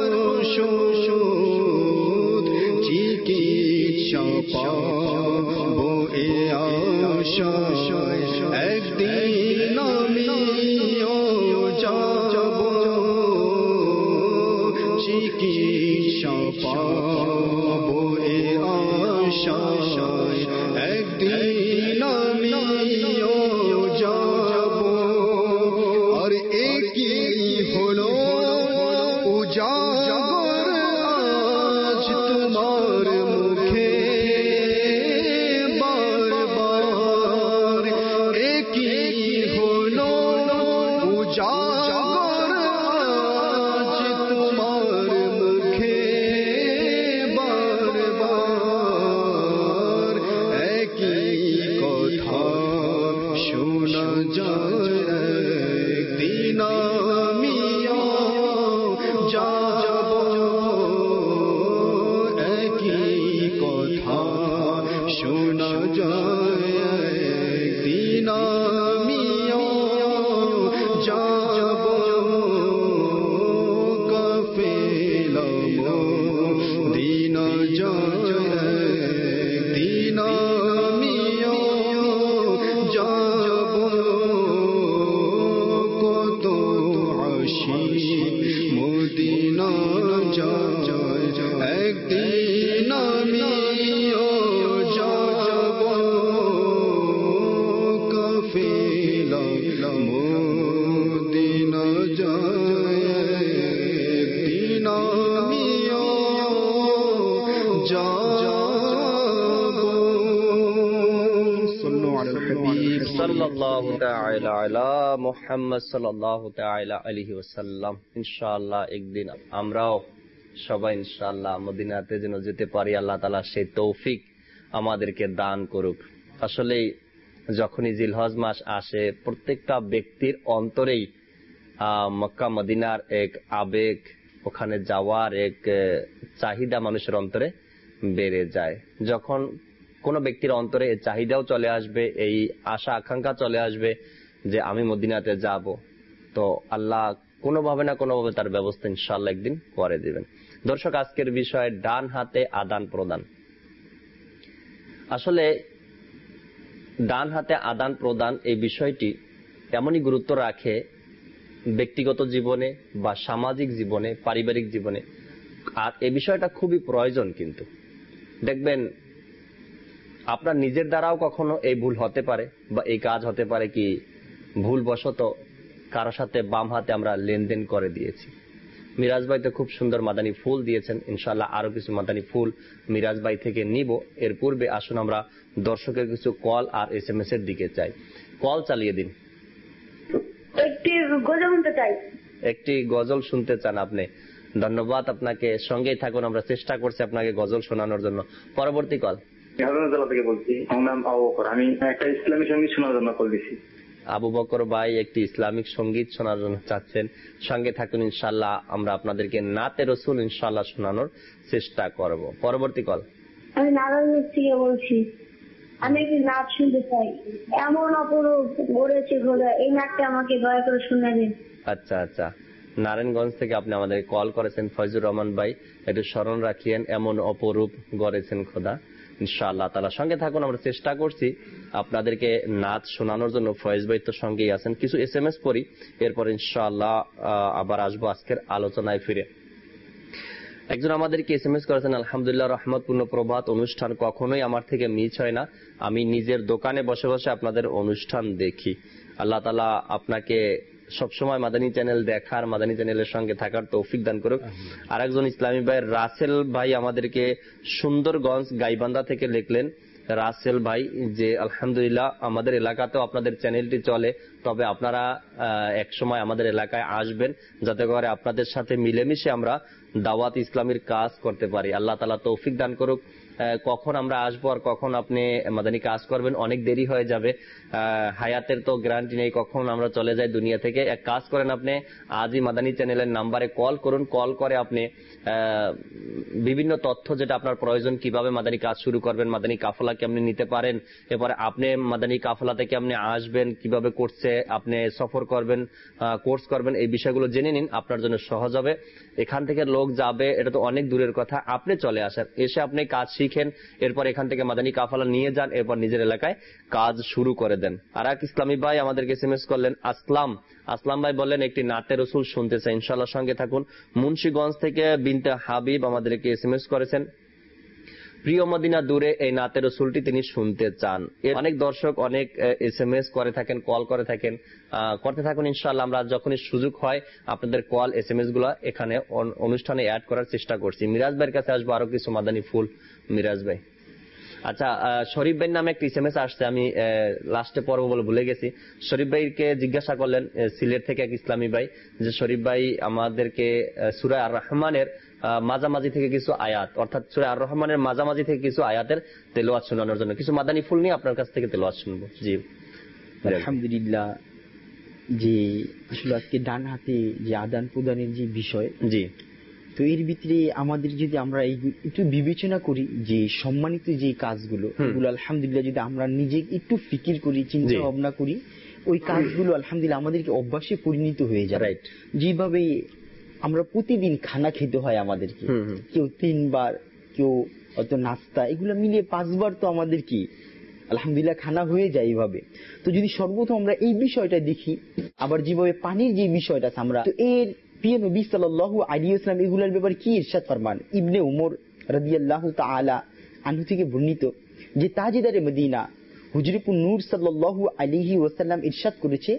ওষুধ। চিকিৎসা পাবো এ আশায় একদিন আমিও যাব। চিকিৎসা পাবো এ আশায় একদিন আমিও যাব। আর জাগর আজ তোমার মুখে বারবার একই কথা শোনা যায় একদিন আমিও যাব একই কথা শোনা যায় একদিন আমিও যাব কাফেলা দিন যায় একদিন আমিও যাব কত আশিক মদিনা যায় একদিন আমিও যাব কাফেলা মদিনা যায় একদিন আমিও যাব। সাল্লু আলাল হাবিব সাল্লাল্লাহু তাআলা আলা মুহাম্মদ সাল্লাল্লাহু তাআলা আলাইহি ওয়াসাল্লাম। ইনশাআল্লাহ একদিন আমরাও সবাই ইনশাআল্লাহ মদিনাতে যেন যেতে পারি, আল্লাহ তাআলা সেই তৌফিক আমাদেরকে দান করুক। আসলে যখনই জিলহজ মাস আসে প্রত্যেকটা ব্যক্তির অন্তরেই মক্কা মদিনার এক আবেগ, ওখানে যাওয়ার এক চাহিদা মানুষের অন্তরে বেড়ে যায়। যখন কোন ব্যক্তির অন্তরে এই চাহিদাও চলে আসবে, এই আশা আকাঙ্ক্ষা চলে আসবে যে আমি মদিনাতে যাব, তো আল্লাহ কোনোভাবে না কোনোভাবে তার ব্যবস্থা ইনশাআল্লাহ একদিন করে দিবেন। দর্শক, আজকের বিষয় ডান হাতে আদান প্রদান। আসলে ডান হাতে আদান প্রদান এই বিষয়টি এমনই গুরুত্ব রাখে ব্যক্তিগত জীবনে বা সামাজিক জীবনে, পারিবারিক জীবনে, আর এই বিষয়টা খুবই প্রয়োজন। কিন্তু দেখবেন আপনার নিজের দ্বারাও কখনো এই ভুল হতে পারে বা এই কাজ হতে পারে কি ভুলবশত কারো সাথে বাম হাতে আমরা লেনদেন করে দিয়েছি। মিরাজ ভাই তো খুব সুন্দর মাদানী ফুল দিয়েছেন, ইনশাআল্লাহ আরো কিছু মাদানী ফুল মিরাজ ভাই থেকে নিব। এর পূর্বে আসুন আমরা দর্শকের কিছু কল আর SMS এর দিকে চাই। কল চালিয়ে দিন। একটি গজল শুনতে চান আপনি? ধন্যবাদ আপনাকে, সঙ্গেই থাকুন, আমরা চেষ্টা করছি আপনাকে গজল শোনানোর জন্য। পরবর্তী কল। থেকে বলছি, আমার নাম আবু বকর, আমি একটা ইসলামী সঙ্গীত শোনার জন্য কল দিছি। আবু বকর ভাই একটি ইসলামিক সঙ্গীত শোনার জন্য চাচ্ছেন, সঙ্গে থাকুন, ইনশাআল্লাহ আমরা আপনাদেরকে নাতে রসুল ইনশাআল্লাহ শোনানোর চেষ্টা করব। পরবর্তী কল। আমি নারায়ণগঞ্জ থেকে বলছি, আমি একটি নাচ শুনতে চাই। এমন অপরূপ গড়েছে খোদা, এই নাচটা আমাকে দয়া করে শোনাবেন। আচ্ছা আচ্ছা, নারায়ণগঞ্জ থেকে আপনি আমাদের কল করেছেন ফয়জুর রহমান ভাই, একটু স্মরণ রাখিয়েন, এমন অপরূপ গড়েছেন খোদা। ইনশাআল্লাহ তাআলা সঙ্গে থাকুন, আমরা চেষ্টা করছি আপনাদেরকে নাচ শোনানোর জন্য। ফয়েজ ভাই তো সঙ্গেই আছেন। কিছু SMS পড়ি, এরপর ইনশাআল্লাহ আবার আসবো আজকের আলোচনায় ফিরে। একজন আমাদেরকে SMS করেছেন, আলহামদুলিল্লাহ, রহমতপূর্ণ প্রভাত অনুষ্ঠান কখনোই আমার থেকে মিস হয় না। আমি নিজের দোকানে বসে বসে আপনাদের অনুষ্ঠান দেখি। আল্লাহ তাআলা আপনাকে সবসময় মাদানী চ্যানেল দেখার, মাদানী চ্যানেলের সঙ্গে থাকার তৌফিক দান করুক। আর একজন ইসলামী ভাই রাসেল ভাই আমাদেরকে সুন্দরগঞ্জ গাইবান্ধা থেকে লিখলেন, রাসেল ভাই, যে আলহামদুলিল্লাহ আমাদের এলাকাতেও আপনাদের চ্যানেলটি চলে, তবে আপনারা এক সময় আমাদের এলাকায় আসবেন যাতে করে আপনাদের সাথে মিলেমিশে আমরা দাওয়াত ইসলামীর কাজ করতে পারি। আল্লাহ তাআলা তৌফিক দান করুক। কখন আমরা আসবো আর কখন আপনি মাদানী কাজ করবেন অনেক দেরি হয়ে যাবে। হায়াতের তো গ্যারান্টি নেই, কখন আমরা চলে যাই দুনিয়া থেকে। এক কাজ করেন, আপনি আজই মাদানী চ্যানেলের নাম্বারে কল করুন। কল করে আপনি বিভিন্ন তথ্য যেটা আপনার প্রয়োজন, কিভাবে মাদানী কাজ শুরু করবেন, মাদানী কাফলা কেমনি নিতে পারেন, এরপরে আপনি মাদানী কাফলা থেকে আপনি আসবেন, কিভাবে করছে আপনি সফর করবেন, কোর্স করবেন, এই বিষয়গুলো জেনে নিন, আপনার জন্য সহজ হবে। এখান থেকে লোক যাবে, এটা তো অনেক দূরের কথা, আপনি চলে আসেন, এসে আপনি কাজ শিখেন, এরপর এখান থেকে মাদানী কাফলা নিয়ে যান, এরপর নিজের এলাকায় কাজ শুরু করে দেন। আর এক ইসলামী ভাই আমাদেরকে SMS করলেন, আসলাম ভাই বললেন একটি নাতে রসুল শুনতে চাই। ইনশাআল্লাহ সঙ্গে থাকুন। মুন্সিগঞ্জ থেকে বিনতে হাবিব আমাদেরকে SMS করেছেন, প্রিয় মদিনা দূরে এই নাতে রসুলটি তিনি শুনতে চান। অনেক দর্শক অনেক SMS করে থাকেন, কল করে থাকেন, করতে থাকুন। ইনশাআল্লাহ আমরা যখনই সুযোগ হয় আপনাদের কল SMS গুলা এখানে অনুষ্ঠানে অ্যাড করার চেষ্টা করছি। মিরাজ ভাইয়ের কাছে আসবো আরো কিছু মাদানী ফুল। মিরাজ ভাই। আচ্ছা, শরীফ ভাইয়ের নামে একটা এসএমএস আসছে, আমি লাস্টে পড়বো বলে ভুলে গেছি। শরীফ ভাইকে জিজ্ঞাসা করলেন সিলেট থেকে এক ইসলামী ভাই, যে শরীফ ভাই আমাদেরকে সূরা আর রহমানের মাঝামাঝি থেকে কিছু আয়াত, অর্থাৎ সূরা আর রহমানের মাঝামাঝি থেকে কিছু আয়াতের তেলাওয়াত শোনানোর জন্য কিছু মাদানী ফুল নিয়ে আপনার কাছ থেকে তেলাওয়াত শুনবো। জি আলহামদুলিল্লাহ। যে আসলে আজকে ডান হাতে যে আদান প্রদানের যে বিষয়, জি, তো এর ভিতরে আমাদের যদি আমরা একটু বিবেচনা করি যে সম্মানিত যে কাজগুলো, এগুলো আলহামদুলিল্লাহ যদি আমরা নিজে একটু ফিকির করি, চিন্তা ভাবনা করি, ওই কাজগুলো আলহামদুলিল্লাহ আমাদেরকে অভ্যাসে পরিণত হয়ে যায়। যেভাবে আমরা প্রতিদিন খানা খেতে হয় আমাদেরকে, কেউ 3 বার, কেউ হয়তো নাস্তা, এগুলো মিলে 5 বার তো আমাদের কি আলহামদুলিল্লাহ খানা হয়ে যায় এইভাবে। তো যদি সর্বপ্রথম আমরা এই বিষয়টা দেখি, আবার যেভাবে পানির যে বিষয়টা আমরা, তো এর প্রিয় নবী সাল্লাল্লাহু আলাইহি ওয়াসাল্লাম এগুলোর ব্যাপারে কি ইরশাদ ফরমান। ইবনে উমর রাদিয়াল্লাহু তাআলা আনহু থেকে বর্ণিত যে তাজদারে মদিনা হুজুরপুর নূর সাল্লাল্লাহু আলাইহি ওয়াসাল্লাম ইরশাদ করেছে,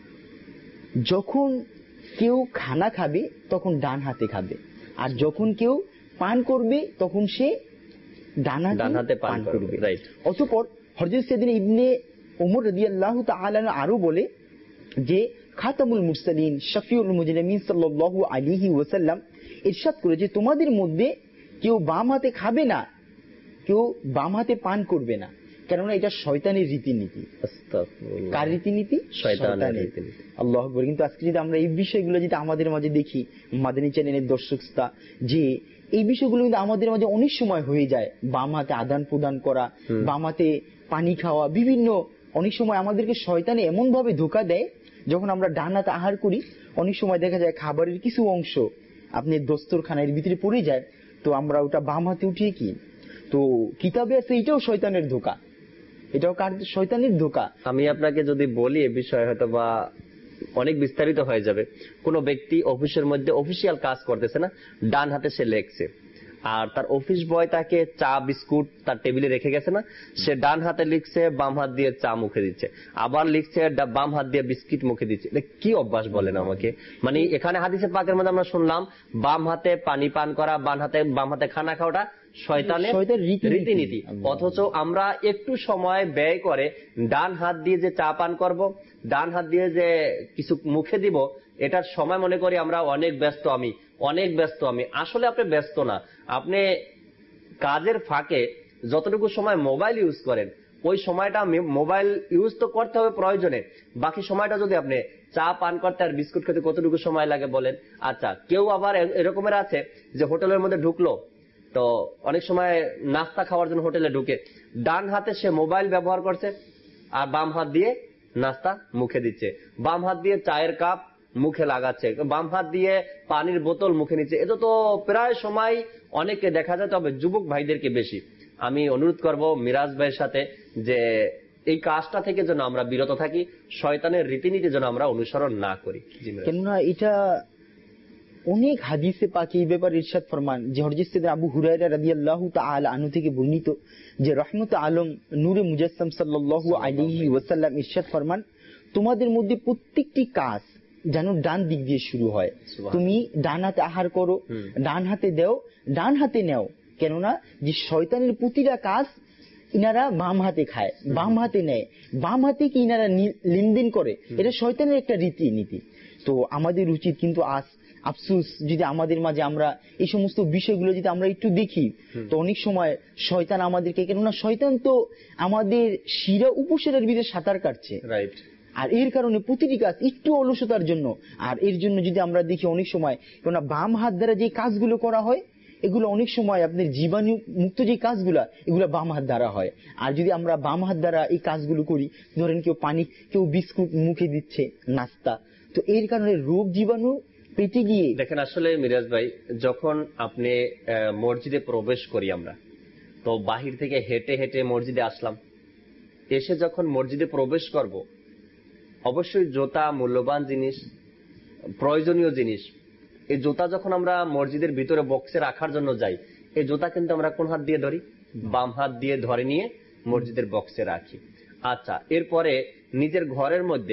যখন কেউ খানা খাবে তখন ডান হাতে খাবে, আর যখন কেউ পান করবে তখন সে ডান হাতে পান করবে। অতঃপর হযরত সাইয়েদনা ইবনে উমর রাদিয়াল্লাহু তাআলা আরো বলে যে খাতামুল মুরসালিন শফিউল মুজরিমিন সাল্লাল্লাহু আলাইহি ওয়াসাল্লাম ইরশাদ করেছে, তোমাদের মধ্যে কেউ বাম হাতে খাবে না, কেউ বাম হাতে পান করবে না, কেননা এটা শয়তানের রীতিনীতি। কার রীতিনীতি? শয়তানের রীতিনীতি। আল্লাহু আকবার। কিন্তু আজকে যদি আমরা এই বিষয়গুলো যদি আমাদের মাঝে দেখি, মাদানী চ্যানেলের দর্শকরা, যে এই বিষয়গুলো কিন্তু আমাদের মাঝে অনেক সময় হয়ে যায়, বাম হাতে আদান প্রদান করা, বাম হাতে পানি খাওয়া, বিভিন্ন অনেক সময় আমাদেরকে শয়তানে এমন ভাবে ধোঁকা দেয়, যখন আমরা ডান হাতে আহার করি অনেক সময় দেখা যায় খাবারের কিছু অংশ আপনি দস্তরখানার ভিতরে পড়ে যায়, তো আমরা ওটা বাম হাতে উঠিয়ে কি, তো কিতাবে আছে এটাও শয়তানের ধোঁকা, এটাও কার? শয়তানের ধোঁকা। আমি আপনাকে যদি বলি এ বিষয়ে হয়তো বা অনেক বিস্তারিত হয়ে যাবে। কোন ব্যক্তি অফিসের মধ্যে অফিসিয়াল কাজ করতেছে না, ডান হাতে সে লেখছে, আর তার অফিস বয় তাকে চা বিস্কুট তার টেবিলে রেখে গেছে না, সে ডান হাতে লিখছে, বাম হাত দিয়ে চা মুখে দিচ্ছে, আবার লিখছে বাম হাত দিয়ে বিস্কিট মুখে দিচ্ছে। এটা কি অভ্যাস বলেন আমাকে? মানে এখানে হাদিসে পাকের মধ্যে আমরা শুনলাম বাম হাতে পানি পান করা, বাম হাতে খানা খাওয়াটা শয়তানের রীতিনীতি, অথচ আমরা একটু সময় ব্যয় করে ডান হাত দিয়ে যে চা পান করব, ডান হাত দিয়ে যে কিছু মুখে দিব, এটার সময় মনে করি আমরা অনেক ব্যস্ত, অনেক ব্যস্ত। আসলে আপনি ব্যস্ত না, আপনি কাজের ফাঁকে যতটুকু সময় মোবাইল ইউজ করেন, ওই সময়টা মোবাইল ইউজ তো করতে হবে প্রয়োজনে, বাকি সময়টা যদি আপনি চা পান করতে আর বিস্কুট খেতে কতটুকু সময় লাগে বলেন? আচ্ছা, কেউ আবার এরকমের আছে যে হোটেলের মধ্যে ঢুকলো, তো অনেক সময় নাস্তা খাওয়ার জন্য হোটেলে ঢুকে ডান হাতে সে মোবাইল ব্যবহার করছে, আর বাম হাত দিয়ে নাস্তা মুখে দিচ্ছে, বাম হাত দিয়ে চায়ের কাপ মুখে লাগাচ্ছে, বাম হাত দিয়ে পানির বোতল মুখে নিচ্ছে। এটা তো প্রায় সময় অনেকে দেখা যায়, তবে যুবক ভাইদেরকে বেশি। আমি অনুরোধ করব মিরাজ ভাইয়ের সাথে যে এই কাজটা থেকে যেন আমরা বিরত থাকি, শয়তানের রীতিনীতি যেন আমরা অনুসরণ না করি। কেননা এটা অনেক হাদিসে পাকে এই ব্যাপারে ইরশাদ ফরমান, যে হযরত আবু হুরায়রা রাদিয়াল্লাহু তাআলা আনহু থেকে বর্ণিত যে রহমত আলম নূরে মুজাসসাম সাল্লাল্লাহু আলাইহি ওয়াসাল্লাম ইরশাদ ফরমান, তোমাদের মধ্যে প্রত্যেকটি কাজ যেন ডান দিক দিয়ে শুরু হয়। তুমি ডান হাতে আহার করো, ডান হাতে দেও, ডান হাতে নেও, কেননা যে শয়তানের প্রতিটা কাজ ইনারা বাম হাতে খায়, বাম হাতে নেয়, বাম হাতে কি ইনারা লেনদেন করে, এটা শয়তানের একটা রীতিনীতি। তো আমাদের উচিত কিন্তু আফসোস যদি আমাদের মাঝে আমরা এই সমস্ত বিষয়গুলো যদি আমরা একটু দেখি, তো অনেক সময় শয়তান আমাদেরকে, কেননা শয়তান তো আমাদের শিরা উপশিরার ভিতরে সাঁতার কাটছে, রাইট, আর এর কারণে প্রতিটি কাজ একটু অলসতার জন্য, আর এর জন্য যদি আমরা দেখি অনেক সময়, কেননা বাম হাত দ্বারা যে কাজগুলো করা হয় এগুলো অনেক সময় আপনার জীবাণু মুক্ত যে কাজগুলা, এগুলো বাম হাত দ্বারা হয়। আর যদি আমরা বাম হাত দ্বারা এই কাজগুলো করি, ধরেন কেউ পানি, কেউ বিস্কুট মুখে দিচ্ছে, নাস্তা, তো এর কারণে রোগ জীবাণু পেটে গিয়ে। দেখেন আসলে মিরাজ ভাই, যখন আপনি মসজিদে প্রবেশ করি আমরা, তো বাহির থেকে হেঁটে হেঁটে মসজিদে আসলাম, এসে যখন মসজিদে প্রবেশ করব, অবশ্যই জুতা মূল্যবান জিনিস, প্রয়োজনীয় জিনিস। এই জুতা যখন আমরা মসজিদের ভিতরে বক্সে রাখার জন্য যাই, এই জুতা কিন্তু আমরা কোন হাত দিয়ে ধরি? বাম হাত দিয়ে ধরে নিয়ে মসজিদের বক্সে রাখি। আচ্ছা, এরপরে নিজের ঘরের মধ্যে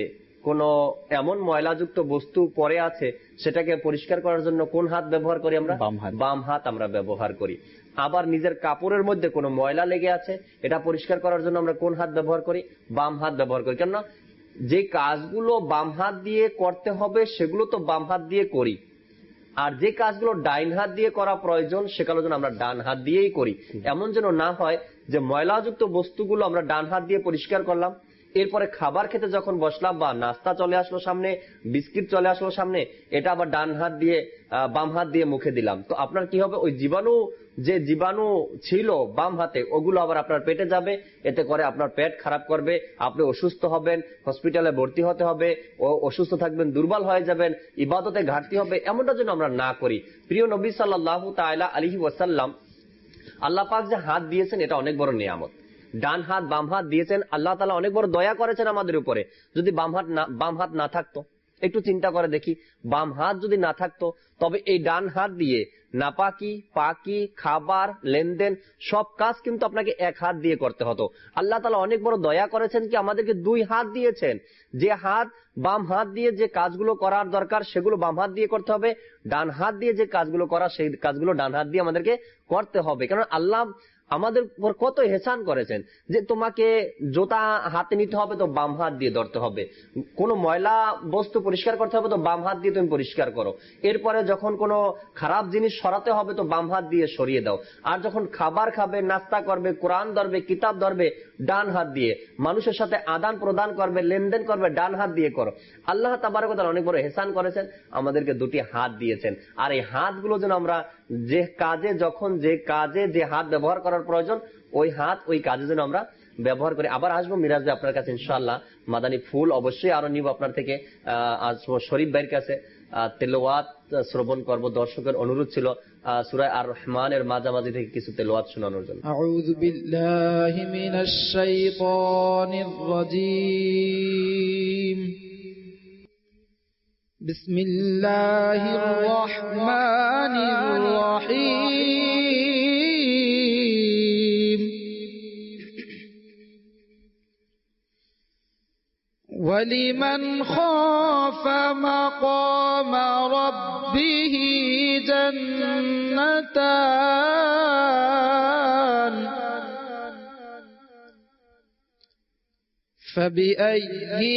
কোনো এমন ময়লাযুক্ত বস্তু পড়ে আছে সেটাকে পরিষ্কার করার জন্য কোন হাত ব্যবহার করি আমরা? বাম হাত আমরা ব্যবহার করি। আবার নিজের কাপড়ের মধ্যে কোনো ময়লা লেগে আছে, এটা পরিষ্কার করার জন্য আমরা কোন হাত ব্যবহার করি? বাম হাত ব্যবহার করি। কেননা যে কাজগুলো বাম হাত দিয়ে করতে হবে সেগুলো তো বাম হাত দিয়ে করি, আর যে কাজগুলো ডাইন হাত দিয়ে করা প্রয়োজন সেগুলো যেন আমরা ডান হাত দিয়েই করি। এমন যেন না হয় যে ময়লাযুক্ত বস্তুগুলো আমরা ডান হাত দিয়ে পরিষ্কার করলাম, এরপরে খাবার খেতে যখন বসলাম বা নাস্তা চলে আসলো সামনে, বিস্কিট চলে আসলো সামনে, এটা আবার ডান হাত দিয়ে বাম হাত দিয়ে মুখে দিলাম, তো আপনার কি হবে? ওই যে জীবাণু ছিল বাম হাতে ওগুলো আবার আপনার পেটে যাবে, এতে করে আপনার পেট খারাপ করবে, আপনি অসুস্থ হবেন, হসপিটালে ভর্তি হতে হবে, অসুস্থ থাকবেন, দুর্বল হয়ে যাবেন, ইবাদতে ঘাটতি হবে। এমনটা যেন আমরা না করি। প্রিয় নবী সাল্লাল্লাহু তাআলা আলাইহি ওয়াসাল্লাম, আল্লাহ পাক যে হাত দিয়েছেন এটা অনেক বড় নিয়ামত। ডান হাত বাম হাত দিয়েছেন, আল্লাহ তাআলা অনেক বড় দয়া করেছেন আমাদের উপরে। যদি বাম হাত না থাকতো, একটু চিন্তা করে দেখি, বাম হাত যদি না থাকতো তবে এই ডান হাত দিয়ে নাপাকি, পাকি, খাবার, লেনদেন সব কাজ কিন্তু আপনাকে এক হাত দিয়ে করতে হতো। আল্লাহ তাআলা অনেক বড় দয়া করেছেন কি আমাদেরকে দুই হাত দিয়েছেন, যে হাত বাম হাত দিয়ে যে কাজগুলো করার দরকার সেগুলো বাম হাত দিয়ে করতে হবে, ডান হাত দিয়ে যে কাজগুলো করা সেই কাজগুলো ডান হাত দিয়ে আমাদেরকে করতে হবে। কারণ আল্লাহ আমাদের উপর কত এহসান করেছেন যে তোমাকে জুতা হাতে নিতে হবে তো বাম হাত দিয়ে ধরতে হবে, কোনো ময়লা বস্তু পরিষ্কার করতে হবে তো বাম হাত দিয়ে তুমি পরিষ্কার করো, এরপরে যখন কোনো খারাপ জিনিস সরাতে হবে তো বাম হাত দিয়ে সরিয়ে দাও, আর যখন খাবার খাবে, নাস্তা করবে, কোরআন ধরবে, কিতাব ধরবে ডান হাত দিয়ে, মানুষের সাথে আদান প্রদান করবে, লেনদেন করবে ডান হাত দিয়ে করো। আল্লাহ তাবারক ওয়া তাআলা অনেক বড় এহসান করেছেন, আমাদেরকে দুটি হাত দিয়েছেন। আর এই হাতগুলো যেন আমরা যে কাজে যে হাত ব্যবহার করার প্রয়োজন ওই হাত ওই কাজে যেন আমরা ব্যবহার করি। আবার আসবো মিরাজ ভাই আপনার কাছে ইনশাআল্লাহ, মাদানী ফুল অবশ্যই আরো নিব আপনার থেকে। আসবো শরীফ ভাইয়ের কাছে, তেলাওয়াত শ্রবণ করব। দর্শকের অনুরোধ ছিল সূরা আর রহমানের মাঝামাঝি থেকে কিছু তেলাওয়াত শোনানোর জন্য। আউযু বিল্লাহি মিনাশ শাইতানির রাজীম। বিসমিল্লাহির রহমানির রহিম। ওয়ালিমান খাফা মাকামা রাব্বিহি জান্নাতান ফাবিআইয়ি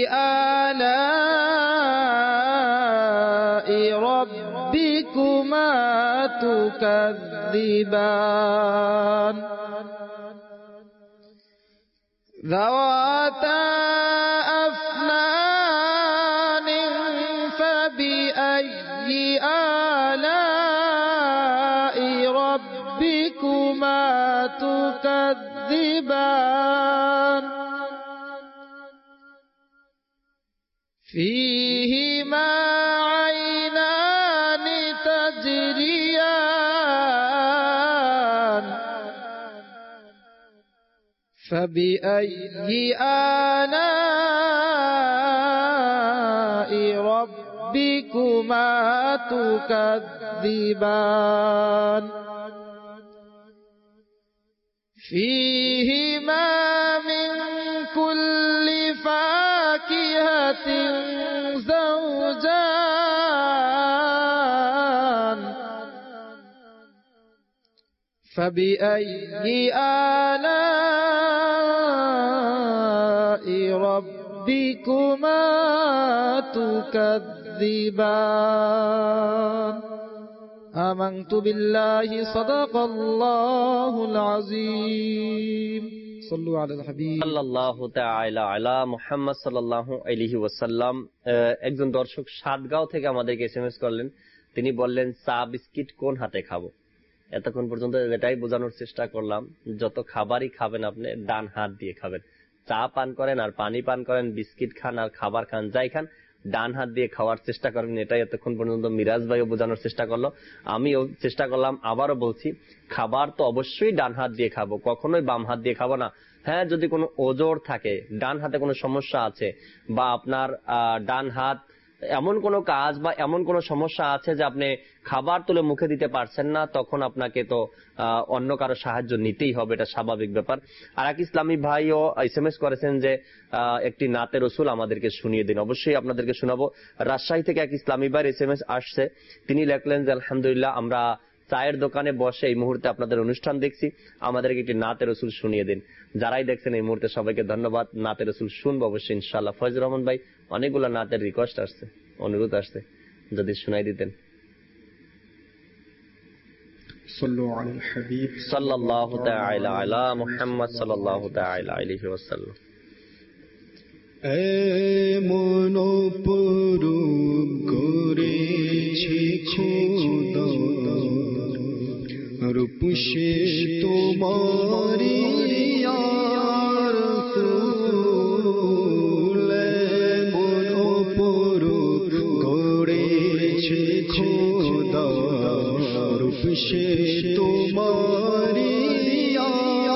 আলা'i রাব্বিকুমা তুকাযযিবান যাওয়াতা আফনান ফাবিআইয়ি আলা'i রাব্বিকুমা তুকাযযিবান ফীহিমা আইনানি তাজরিয়ান ফাবিআইয়ি আলা'i রাব্বিকুমা তুকাযযিবান ফীহিমা মিন কুল্লি ফাকিহাতিন যাওজান ফাবিআইয়ি আলা'i রাব্বিকুমা তুকাযযিবান আমানতু বিল্লাহি সাদাকাল্লাহুল আযীম। সাল্লু আলাল হাবিব সাল্লাল্লাহু তাআলা আলা মুহাম্মদ সাল্লাল্লাহু আলাইহি ওয়াসাল্লাম। একজন দর্শক সাতগাঁও থেকে আমাদেরকে এসএমএস করলেন, তিনি বললেন চা বিস্কিট কোন হাতে খাবো। এতক্ষণ পর্যন্ত এটাই বোঝানোর চেষ্টা করলাম, যত খাবারই খাবেন আপনি ডান হাত দিয়ে খাবেন। চা পান করেন আর পানি পান করেন, বিস্কিট খান আর খাবার খান, যাই খান ডান হাত দিয়ে খাওয়ার চেষ্টা করবেন। এটাই এতক্ষণ পর্যন্ত মিরাজ ভাইও বোঝানোর চেষ্টা করলো, আমিও চেষ্টা করলাম। আবারও বলছি, খাবার তো অবশ্যই ডান হাত দিয়ে খাবো, কখনোই বাম হাত দিয়ে খাবো না। হ্যাঁ, যদি কোনো ওজোর থাকে, ডান হাতে কোনো সমস্যা আছে, বা আপনার ডান হাত এমন কোনো কাজ বা এমন কোনো সমস্যা আছে যে আপনি খাবার তুলে মুখে দিতে পারছেন না, তখন আপনাকে তো অন্য কারো সাহায্য নিতেই হবে, এটা স্বাভাবিক ব্যাপার। আর এক ইসলামী ভাইও SMS করেছেন যে একটি নাতে রসুল আমাদেরকে শুনিয়ে দিন। অবশ্যই আপনাদেরকে শোনাবো। রাজশাহী থেকে এক ইসলামী ভাইয়ের SMS আসছে, তিনি লেখলেন যে আলহামদুলিল্লাহ আমরা চায়ের দোকানে বসে এই মুহূর্তে আপনাদের অনুষ্ঠান দেখছি, আমাদেরকে একটি নাতে রসুল শুনিয়ে দিন। যারাই দেখছেন এই মুহূর্তে সবাইকে ধন্যবাদ। নাতে রসুল শুনবো অবশ্যই ইনশাআল্লাহ। ফয়জুর রহমান ভাই, অনেকগুলো নাতের রিকোয়েস্ট আসছে, অনুরোধ আসছে, যদি শুনাই দিতেন। সাল্লাল্লাহু তাআলা আলা মুহাম্মদ সাল্লাল্লাহু তাআলা আলাইহি ওয়াসাল্লাম। এমন পরম করেছে খোদা, রূপ সে তোমারি ইয়া রাসূল। এমন পরম করেছে খোদা, রূপ সে তোমারি ইয়া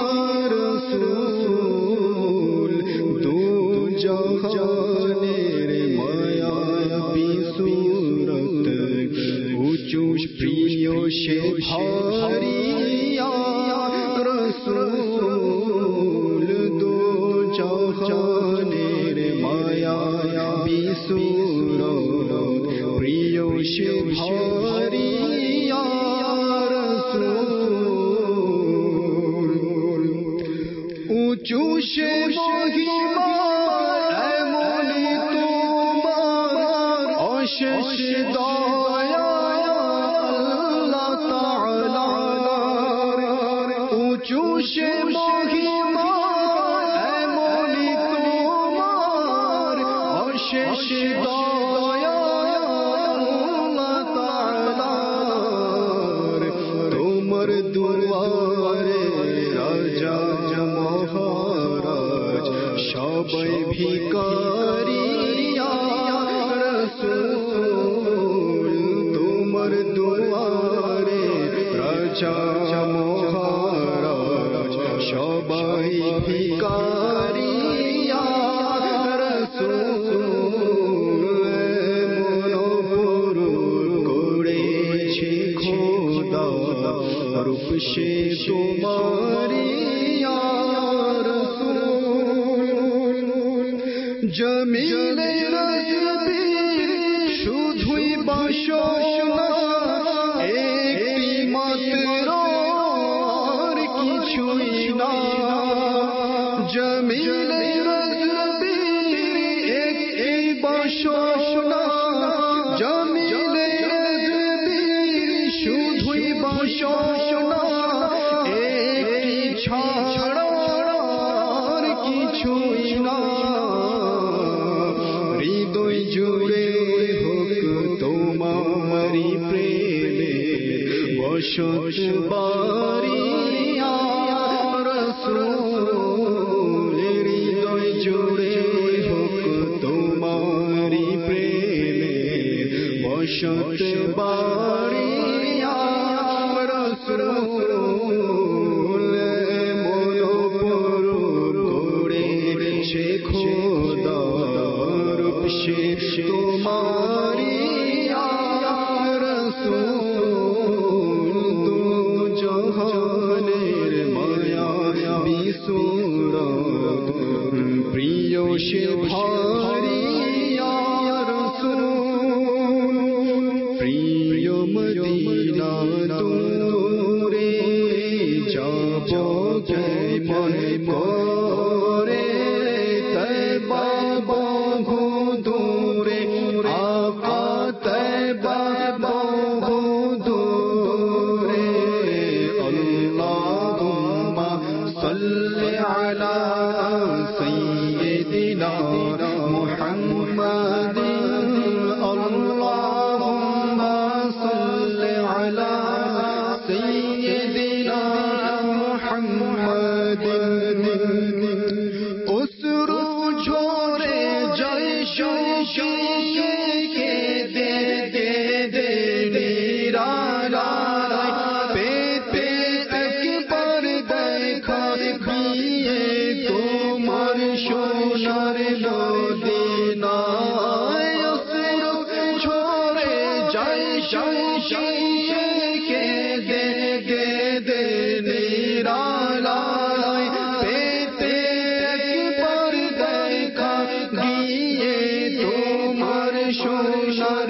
রাসূল। দু জাহানের মায়া বিসুরত, উঁচু প্রিয় সে ভারী ইয়া রাসূল। দু জাহানের মায়া বিসুরত, প্রিয় সে ভারী ইয়া রাসূল। উঁচু সে মহিমা এমন তোমার অশেষ দয়া আল্লাহ তাআলার। উঁচু সে মহিমা এমন তোমার অশেষ দয়া আল্লাহ তাআলার। তোমার দুয়ারে রাজা মহারাজ সবাই ভিখারি ইয়া রাসূল। তোমার দুয়ারে রাজা মহারাজ সবাই ভিখারি ইয়া রাসূল। এমন পরম করেছে খোদা, রূপ সে তোমারি ইয়া রাসূল। জমিনে রাজবি শুধুই বাসনা একটি মাত্র, আর কিছুই না। জমিনে রাজবি একটি বাসনা, জমিনে রাজবি শুধুই বাসনা একটি ছাড়া আর কিছুই না। হৃদয় জুড়ে হোক তোমারি প্রেমে বসত বাড়ি ইয়া রাসূল। হৃদয় জুড়ে হোক তোমারি প্রেমে বসত বাড়ি ইয়া রাসূল। মন পরম করেছে খোদা, রূপ সে তোমারি ইয়া রাসূল। দু জাহানের মায়া বিসুরত, প্রিয় সে ভারী ইয়া রাসূল। প্রিয় মদিনা দূরে যাব কেমন করে, তয়বা বহু দূরে আকা, তয়বা বহু দূরে। আল্লাহুম্মা সাল্লি আলা সাইয়্যিদিনা মুহাম্মাদিন। আল্লাহুম্মা সাল্লি আলা সাইয়্যিদিনা মুহাম্মাদিন। অশ্রু ঝরে যায় শোকে দে দে শশীষে কে দে গে দে নিরালায় পেতে একবার দেখা গিয়ে তোমার সোনার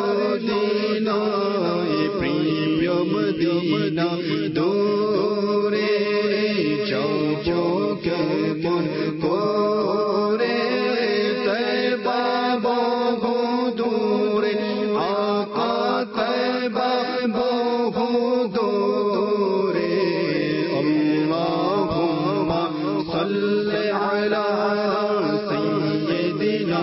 মদিনায় প্রিয় মদিনা দূরে যাব কেমন করে তয়বা বহু দূরে আকা তয়বা বহু দূরে আল্লাহুম্মা সাল্লি আলা সাইয়্যিদিনা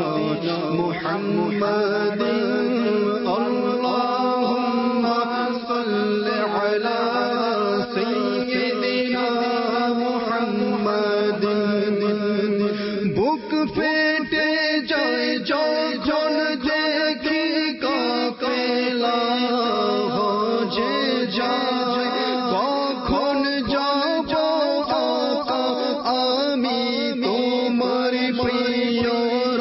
মুহাম্মাদিন আল্লাহুম্মা সাল্লি আলা সাইয়্যিদিনা মুহাম্মাদিন বুক ফেটে যায় যখন দেখি কাফেলা হজে যায় কখন যাব আকা আমি তোমার প্রিয়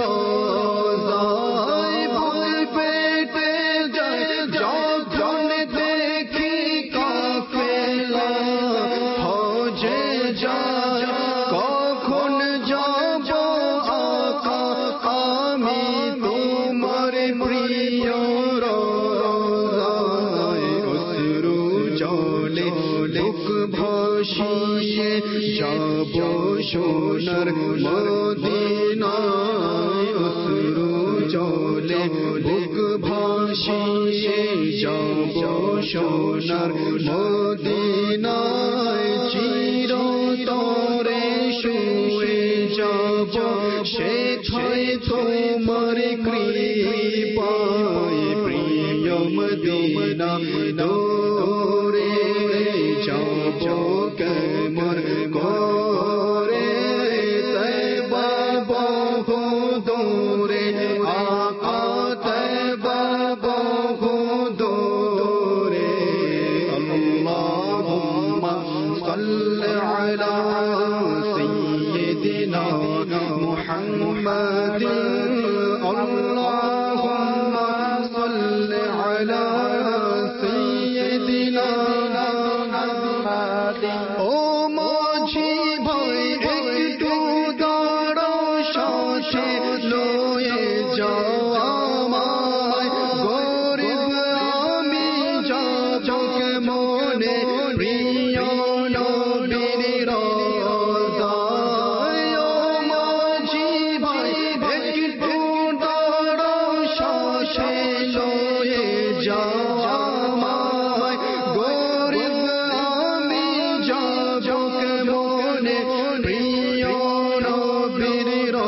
রোজায় বুক ফেটে যায় যখন দেখি কাফেলা হজে যায় কখন যাব আকা আমি তোমার প্রিয় রোজায় অশ্রু জলে বুক ভাসিয়ে যাব সোনার মদিনায় অশ্রু জলে বুক ভাসিয়ে যাব সোনার মদিনায় চিরতরে শুয়ে যাব সেথায় তোমার কৃপায় প্রিয় মদিনা দূরে যাব কেমন করে তয়বা বহু দূরে আকা তয়বা বহু দূরে আল্লাহুম্মা সাল্লি আলা সাইয়্যিদিনা মুহাম্মাদিন আল্লাহুম্মা সাল্লি আলা সাইয়্যিদিনা মুহাম্মাদিন ও মাঝি ভাই একটু দাঁড়াও সাথে লয়ে যাও আমায় গরিব আমি যাব কেমনে প্রিয় নবীর রোজায় ও মাঝি ভাই একটু দাঁড়াও সাথে লয়ে যাও আমায় গরিব আমি যাব কেমনে প্রিয় নবীর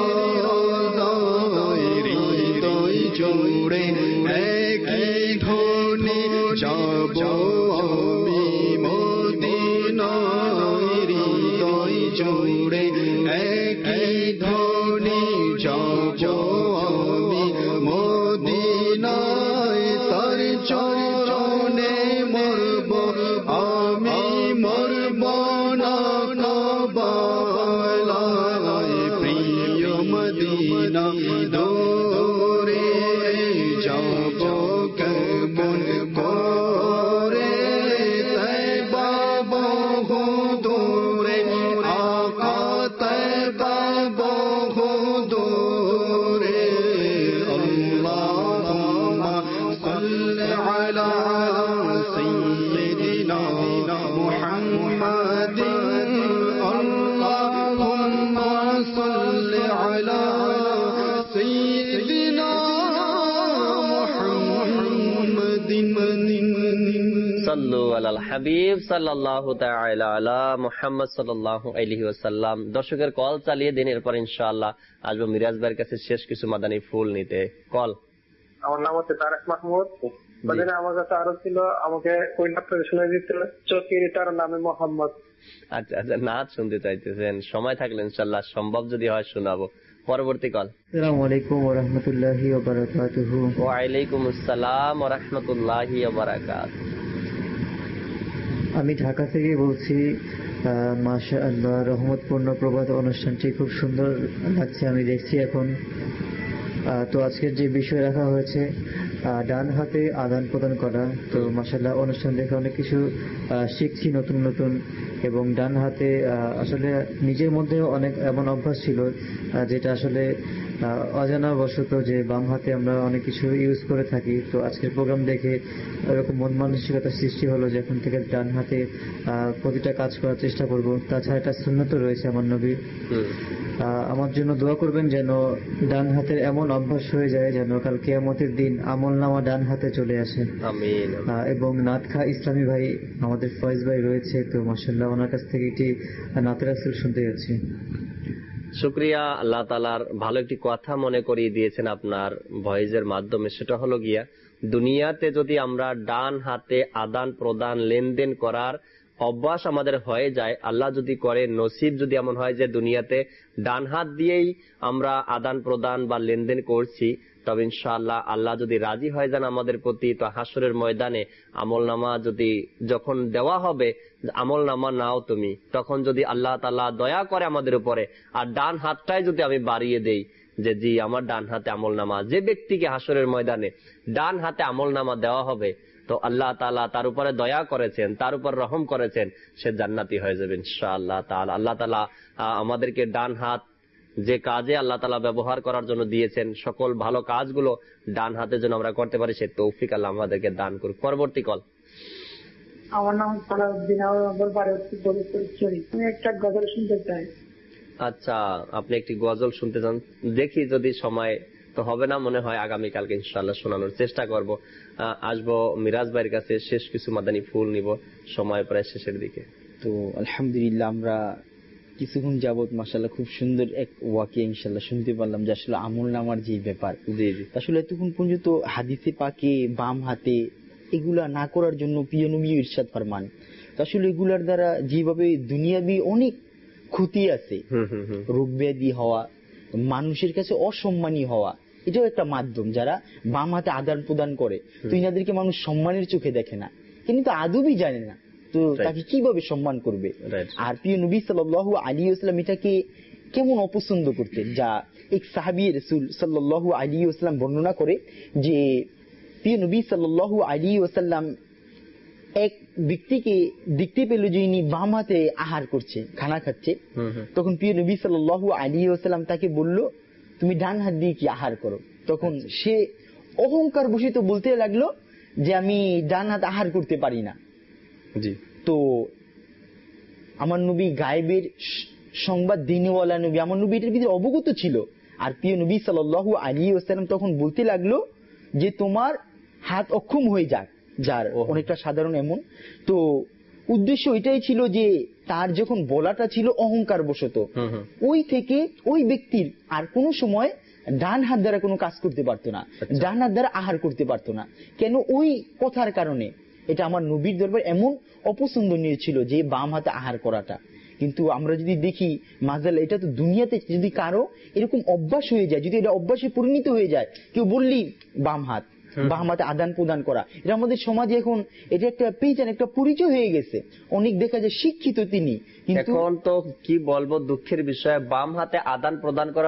রোজায় হৃদয় জুড়ে একই ধ্বনি যাব আমি মদিনায় হৃদয় জুড়ে একই ধ্বনি যাব আমি মদিনায় তার চরণে মরব আমি মরব না কাবালায় প্রিয় মদিনা দূরে যাব কেমন করে তয়বা বহু দূরে আকা তয়বা বহু দূরে আল্লাহুম্মা সাল্লি আলা সাইয়্যিদিনা মুহাম্মাদিন আল্লাহুম্মা সাল্লি আলা সাইয়্যিদিনা মুহাম্মাদিন সাল্লু আলাল হাবিব সাল্লাল্লাহু তাআলা আলা মুহাম্মদ সাল্লাল্লাহু আলাইহি ওয়াসাল্লাম। দর্শকের কল চালিয়ে দিন, এরপর ইনশাআল্লাহ আসবো মিরাজ ভাইয়ের কাছে শেষ কিছু মাদানী ফুল নিতে। কল। আমার নাম হচ্ছে তারেক মাহমুদ। আমার কাছে আরো ছিল, আমাকে ওই নাটক শুনে দিতে চকির তার নামে মোহাম্মদ। আচ্ছা আচ্ছা, নাচ শুনতে চাইতেছেন, সময় থাকলে ইনশাআল্লাহ সম্ভব যদি হয় শোনাবো। পরবর্তী কল। আসসালামু আলাইকুম ওয়া রাহমাতুল্লাহি ওয়া বারাকাতুহু। ওয়া আলাইকুম আসসালাম ওয়া রাহমাতুল্লাহি ওয়া বারাকাতুহু। আমি ঢাকা থেকে বলছি। মাশাআল্লাহ, রহমতপূর্ণ প্রভাত অনুষ্ঠানটি খুব সুন্দর লাগছে, আমি দেখছি এখন। তো আজকের যে বিষয় রাখা হয়েছে ডান হাতে আদান প্রদান করা। তো মাশাআল্লাহ অনুষ্ঠান দেখে অনেক কিছু শিখছি নতুন নতুন, এবং ডান হাতে আসলে নিজের মধ্যে অনেক এমন অভ্যাস ছিল যেটা আসলে অজানা বশত যে বাম হাতে আমরা অনেক কিছু ইউজ করে থাকি। তো আজকের প্রোগ্রাম দেখে এরকম মন মানসিকতা সৃষ্টি হলো যে এখন থেকে ডান হাতে প্রতিটা কাজ করার চেষ্টা করব। তাছাড়া একটা সুন্নত রয়েছে আমার নবীর, আমার জন্য দোয়া করবেন যেন ডান হাতের এমন অভ্যাস হয়ে যায় যেন কাল কিয়ামতের দিন আমলনামা ডান হাতে চলে আসে। আমিন। এবং নাতখা ইসলামী ভাই আমাদের ফয়েজ ভাই রয়েছে, তো মাশাআল্লাহ ওনার কাছ থেকে একটি নাতে রাসূল শুনতে যাচ্ছি। শুকরিয়া, আল্লাহ তাআলার ভালো একটি কথা মনে করিয়ে দিয়েছেন আপনার ভয়েসের মাধ্যমে। সেটা হলো গিয়া, দুনিয়াতে যদি আমরা ডান হাতে আদান প্রদান লেনদেন করার অভ্যাস আমাদের হয়ে যায়, আল্লাহ যদি করে, নসিব যদি এমন হয় যে দুনিয়াতে ডান হাত দিয়েই আমরা আদান প্রদান বা লেনদেন করছি, তবে ইনশাআল্লাহ আল্লাহ যদি রাজি হয়ে যান আমাদের প্রতি, তো হাসরের ময়দানে আমলনামা যদি যখন দেওয়া হবে, আমলনামা নাও তুমি, তখন যদি আল্লাহ তাআলা দয়া করে আমাদের উপরে আর ডান হাতটাই যদি আমি বাড়িয়ে দেই যে জি আমার ডান হাতে আমলনামা, যে ব্যক্তিকে হাসরের ময়দানে ডান হাতে আমলনামা দেওয়া হবে, তো আল্লাহ তাআলা তার উপরে দয়া করেছেন, তার উপর রহম করেছেন, সে জান্নাতি হয়ে যাবে ইনশাআল্লাহ তাআলা। আল্লাহ তাআলা আমাদেরকে ডান হাত যে কাজে আল্লাহ তাআলা ব্যবহার করার জন্য দিয়েছেন, সকল ভালো কাজগুলো ডান হাতে যেন আমরা করতে পারি, সে তৌফিক আল্লাহ আমাদেরকে দান করুক। পরবর্তী কল। আমার নাম সালাউদ্দিন, আমার বাড়ি হচ্ছে ফরিদপুর। আমি একটা গজল শুনতে চাই। আচ্ছা, আপনি একটি গজল শুনতে চান? দেখি যদি সময় তো হবে না, মনে হয় আগামীকালকে ইনশাআল্লাহ শোনানোর চেষ্টা করব। আসবো মিরাজ ভাইয়ের কাছে, শেষ কিছু মাদানী ফুল নিব, সময় প্রায় শেষের দিকে। তো আলহামদুলিল্লাহ আমরা কিছুক্ষণ যাবত মাশাআল্লাহ খুব সুন্দর এক ওয়াকিয়া ইনশাআল্লাহ শুনতে পারলাম যে আসলে আমল নামার যে ব্যাপার, জি জি, আসলে এতক্ষণ পর্যন্ত হাদিসে পাকে বাম হাতে এগুলা না করার জন্য প্রিয় নবী ইরশাদ ফরমান। তো আসলে এগুলার দ্বারা যেভাবে দুনিয়াবি অনেক ক্ষতি আছে, রোগ ব্যাধি হওয়া, মানুষের কাছে অসম্মানী হওয়া, এটাও একটা মাধ্যম। যারা বাম হাতে আদান প্রদান করে, তো ইনাদেরকে মানুষ সম্মানের চোখে দেখে না, কিন্তু আদবই জানে না, তো তাকে কিভাবে সম্মান করবে। আর প্রিয় নবী সাল্লাল্লাহু আলাইহি ওয়াসাল্লাম এটাকে কেমন অপছন্দ করতেন, যা এক সাহাবী রাসূল সাল্লাল্লাহু আলাইহি ওয়াসাল্লাম বর্ণনা করে যে প্রিয় নবী সাল্লাল্লাহু আলাইহি ওয়াসাল্লাম এক ব্যক্তিকে দেখতে পেল যে ইনি বাম হাতে আহার করছে, খানা খাচ্ছে। তখন প্রিয় নবী সাল্লাল্লাহু আলাইহি ওয়াসাল্লাম তাকে বলল, তুমি ডান হাত দিয়ে কি আহার করো? তখন সে অহংকার বশত বলতে লাগলো যে আমি ডান হাত আহার করতে পারি না। তো আমার নবী গায়েবের সংবাদ দিনেওয়ালা নবী, আমার নবী এটার ভিতরে অবগত ছিল। আর প্রিয় নবী সাল্লাল্লাহু আলাইহি ওয়াসাল্লাম তখন বলতে লাগলো যে তোমার হাত অক্ষম হয়ে যাক, যার অনেকটা সাধারণ এমন। তো উদ্দেশ্য এটাই ছিল যে তার যখন বলাটা ছিল অহংকার বশত, ওই থেকে ওই ব্যক্তির আর কোনো সময় ডান হাত দ্বারা কোনো কাজ করতে পারতো না, ডান হাত দ্বারা আহার করতে পারতো না। কেন? ওই কথার কারণে। এটা আমার নবীর দরবার এমন অপছন্দনীয় ছিল যে বাম হাতে আহার করাটা। কিন্তু আমরা যদি দেখি মাজাল, এটা তো দুনিয়াতে যদি কারো এরকম অভ্যাস হয়ে যায়, যদি এটা অভ্যাসে পরিণত হয়ে যায়, কেউ বললি বাম হাত, বাম হাতে আদান প্রদান করা, এটা আমাদের সমাজে এখন এটা একটা পেছন, একটা পরিচয় হয়ে গেছে। অনেক দেখা যায় শিক্ষিত তিনি, কিন্তু এখন তো কি বলবো, দুঃখের বিষয়, বাম হাতে আদান প্রদান করা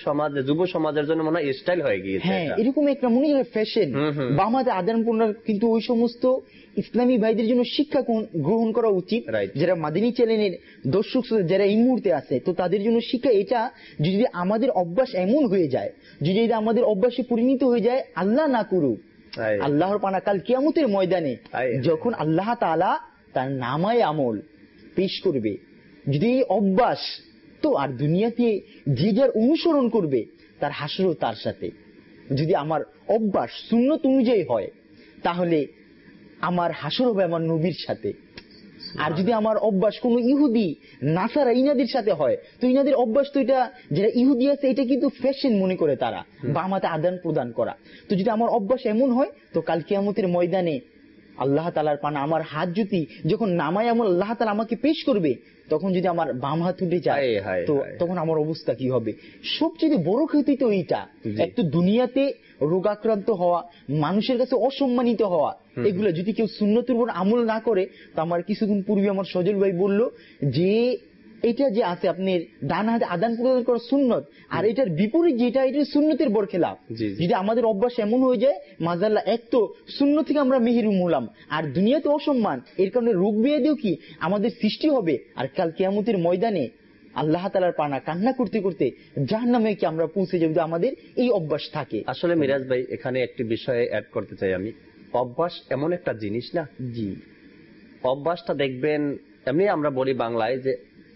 যুব সমাজের জন্য মনে হয় স্টাইল হয়ে গিয়েছে। হ্যাঁ, এরকম একটা মনে হয় ফ্যাশন, বাম হাতে আদান প্রদান। কিন্তু ওই সমস্ত ইসলামী ভাইদের জন্য শিক্ষা গ্রহণ করা উচিত, যারা মাদিনী চ্যানেলের দর্শক যারা এই মুহূর্তে আছে, তো তাদের জন্য শিক্ষা এটা, যদি আমাদের অভ্যাস এমন হয়ে যায়, যদি এটা আমাদের অভ্যাসে পরিণত হয়ে যায়, আল্লাহ না করুক, আল্লাহর পানা কাল কিয়ামতের ময়দানে যখন আল্লাহ তাআলা তার নামায়ে আমল পেশ করবে, যদি এই অভ্যাস, তো আর দুনিয়াতে যে যার অনুসরণ করবে তার হাসরও তার সাথে। যদি আমার অভ্যাস সুন্নত অনুযায়ী হয়, তাহলে আমার হাসর হবে আমার নবীর সাথে। আর যদি আমার অভ্যাস কোন ইহুদি নাসারা ইনাদের সাথে হয়, তো ইনাদের অভ্যাস তো এটা, যারা ইহুদি আছে এটা কিন্তু ফ্যাশন মনে করে তারা বাম হাতে আদান প্রদান করা। তো যদি আমার অভ্যাস এমন হয়, তো কাল কিয়ামতের ময়দানে আল্লাহ তাআলার পানা আমার হাত যদি যখন নামায় আমল আল্লাহ তাআলা আমাকে পেশ করবে, তখন যদি আমার বাম হাত উঠে যায়, তো তখন আমার অবস্থা কি হবে? সবচেয়ে বড় ক্ষতি তো এইটা, একটু দুনিয়াতে রোগাক্রান্ত হওয়া, মানুষের কাছে অসম্মানিত হওয়া, এগুলো যদি কেউ সুন্নতের উপর আমল না করে, তো আমার কিছুদিন পূর্বে আমার সজল ভাই বলল যে এটা যে আছে আপনার ডান হাতে আদান প্রদান করা সুন্নত, আর এটার বিপরীত যেটা, এটা সুন্নতের বরখেলাপ। যদি আমাদের অভ্যাস এমন হয়ে যায়, মাজাল্লাহ, এক তো শূন্য থেকে আমরা মেহেরুম হলাম, আর দুনিয়াতে অসম্মান, এর কারণে রোগ ব্যাধিও কি আমাদের সৃষ্টি হবে, আর কাল কিয়ামতের ময়দানে আল্লাহ তাআলার পানা কান্না করতে করতে জাহান্নামে কি আমরা পৌঁছে যাব যদি আমাদের এই অভ্যাস থাকে। আসলে মিরাজ ভাই, এখানে একটি বিষয়ে অ্যাড করতে চাই আমি। অভ্যাস এমন একটা জিনিস না, জি, অভ্যাসটা দেখবেন, এমনি আমরা বলি বাংলায় যে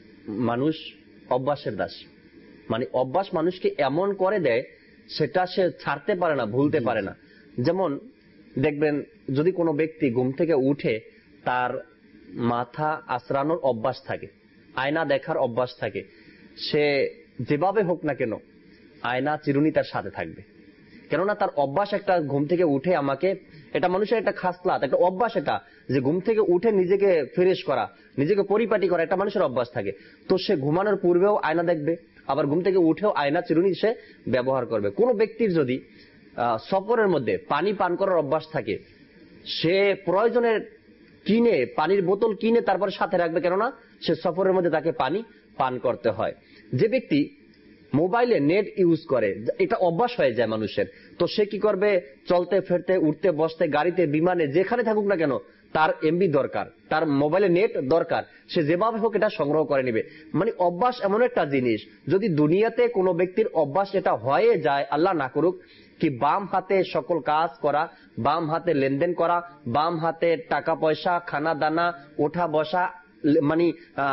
মানুষ অভ্যাসের দাস, মানে অভ্যাস মানুষকে এমন করে দেয় সেটা সে ছাড়তে পারে না, ভুলতে পারে না। যেমন দেখবেন, যদি কোনো ব্যক্তি ঘুম থেকে উঠে তার মাথা আঁচড়ানোর অভ্যাস থাকে, আয়না দেখার অভ্যাস থাকে, সে যেভাবে হোক না কেন আয়না চিরুনি তার সাথে থাকবে, কেননা তার অভ্যাস একটা ঘুম থেকে উঠে আমাকে, এটা মানুষের একটা খাসলাত, একটা অভ্যাস, এটা যে ঘুম থেকে উঠে নিজেকে ফ্রেশ করা, নিজেকে পরিপাটি করা, একটা মানুষের অভ্যাস থাকে। তো সে ঘুমানোর পূর্বেও আয়না দেখবে, আবার ঘুম থেকে উঠেও আয়না চিরুনি সে ব্যবহার করবে। কোন ব্যক্তির যদি সফরের মধ্যে পানি পান করার অভ্যাস থাকে, সে প্রয়োজনের কিনে পানির বোতল কিনে তারপরে সাথে রাখবে, কেননা সে সফরের মধ্যে তাকে পানি পান করতে হয়। যে ব্যক্তি মোবাইলে নেট ইউজ করে, এটা অভ্যাস হয়ে যায় মানুষের, তো সে কি করবে, চলতে ফিরতে, উঠতে বসতে, গাড়িতে, বিমানে, যেখানে থাকুক না কেন তার এমবি দরকার, তার মোবাইলে নেট দরকার, সে যেভাবে হোক এটা সংগ্রহ করে নিবে। মানে অভ্যাস এমন একটা জিনিস, যদি দুনিয়াতে কোনো ব্যক্তির অভ্যাস এটা হয়ে যায়, আল্লাহ না করুক, কি বাম হাতে সকল কাজ করা, বাম হাতে লেনদেন করা, বাম হাতে টাকা পয়সা, খানা দানা, ওঠা বসা, মানে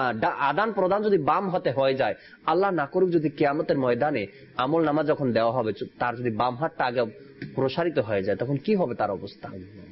আদান প্রদান যদি বাম হাতে হয়ে যায়, আল্লাহ না করুক যদি কিয়ামতের ময়দানে আমল নামা যখন দেওয়া হবে, তার যদি বাম হাতটা আগে প্রসারিত হয়ে যায়, তখন কি হবে তার অবস্থা।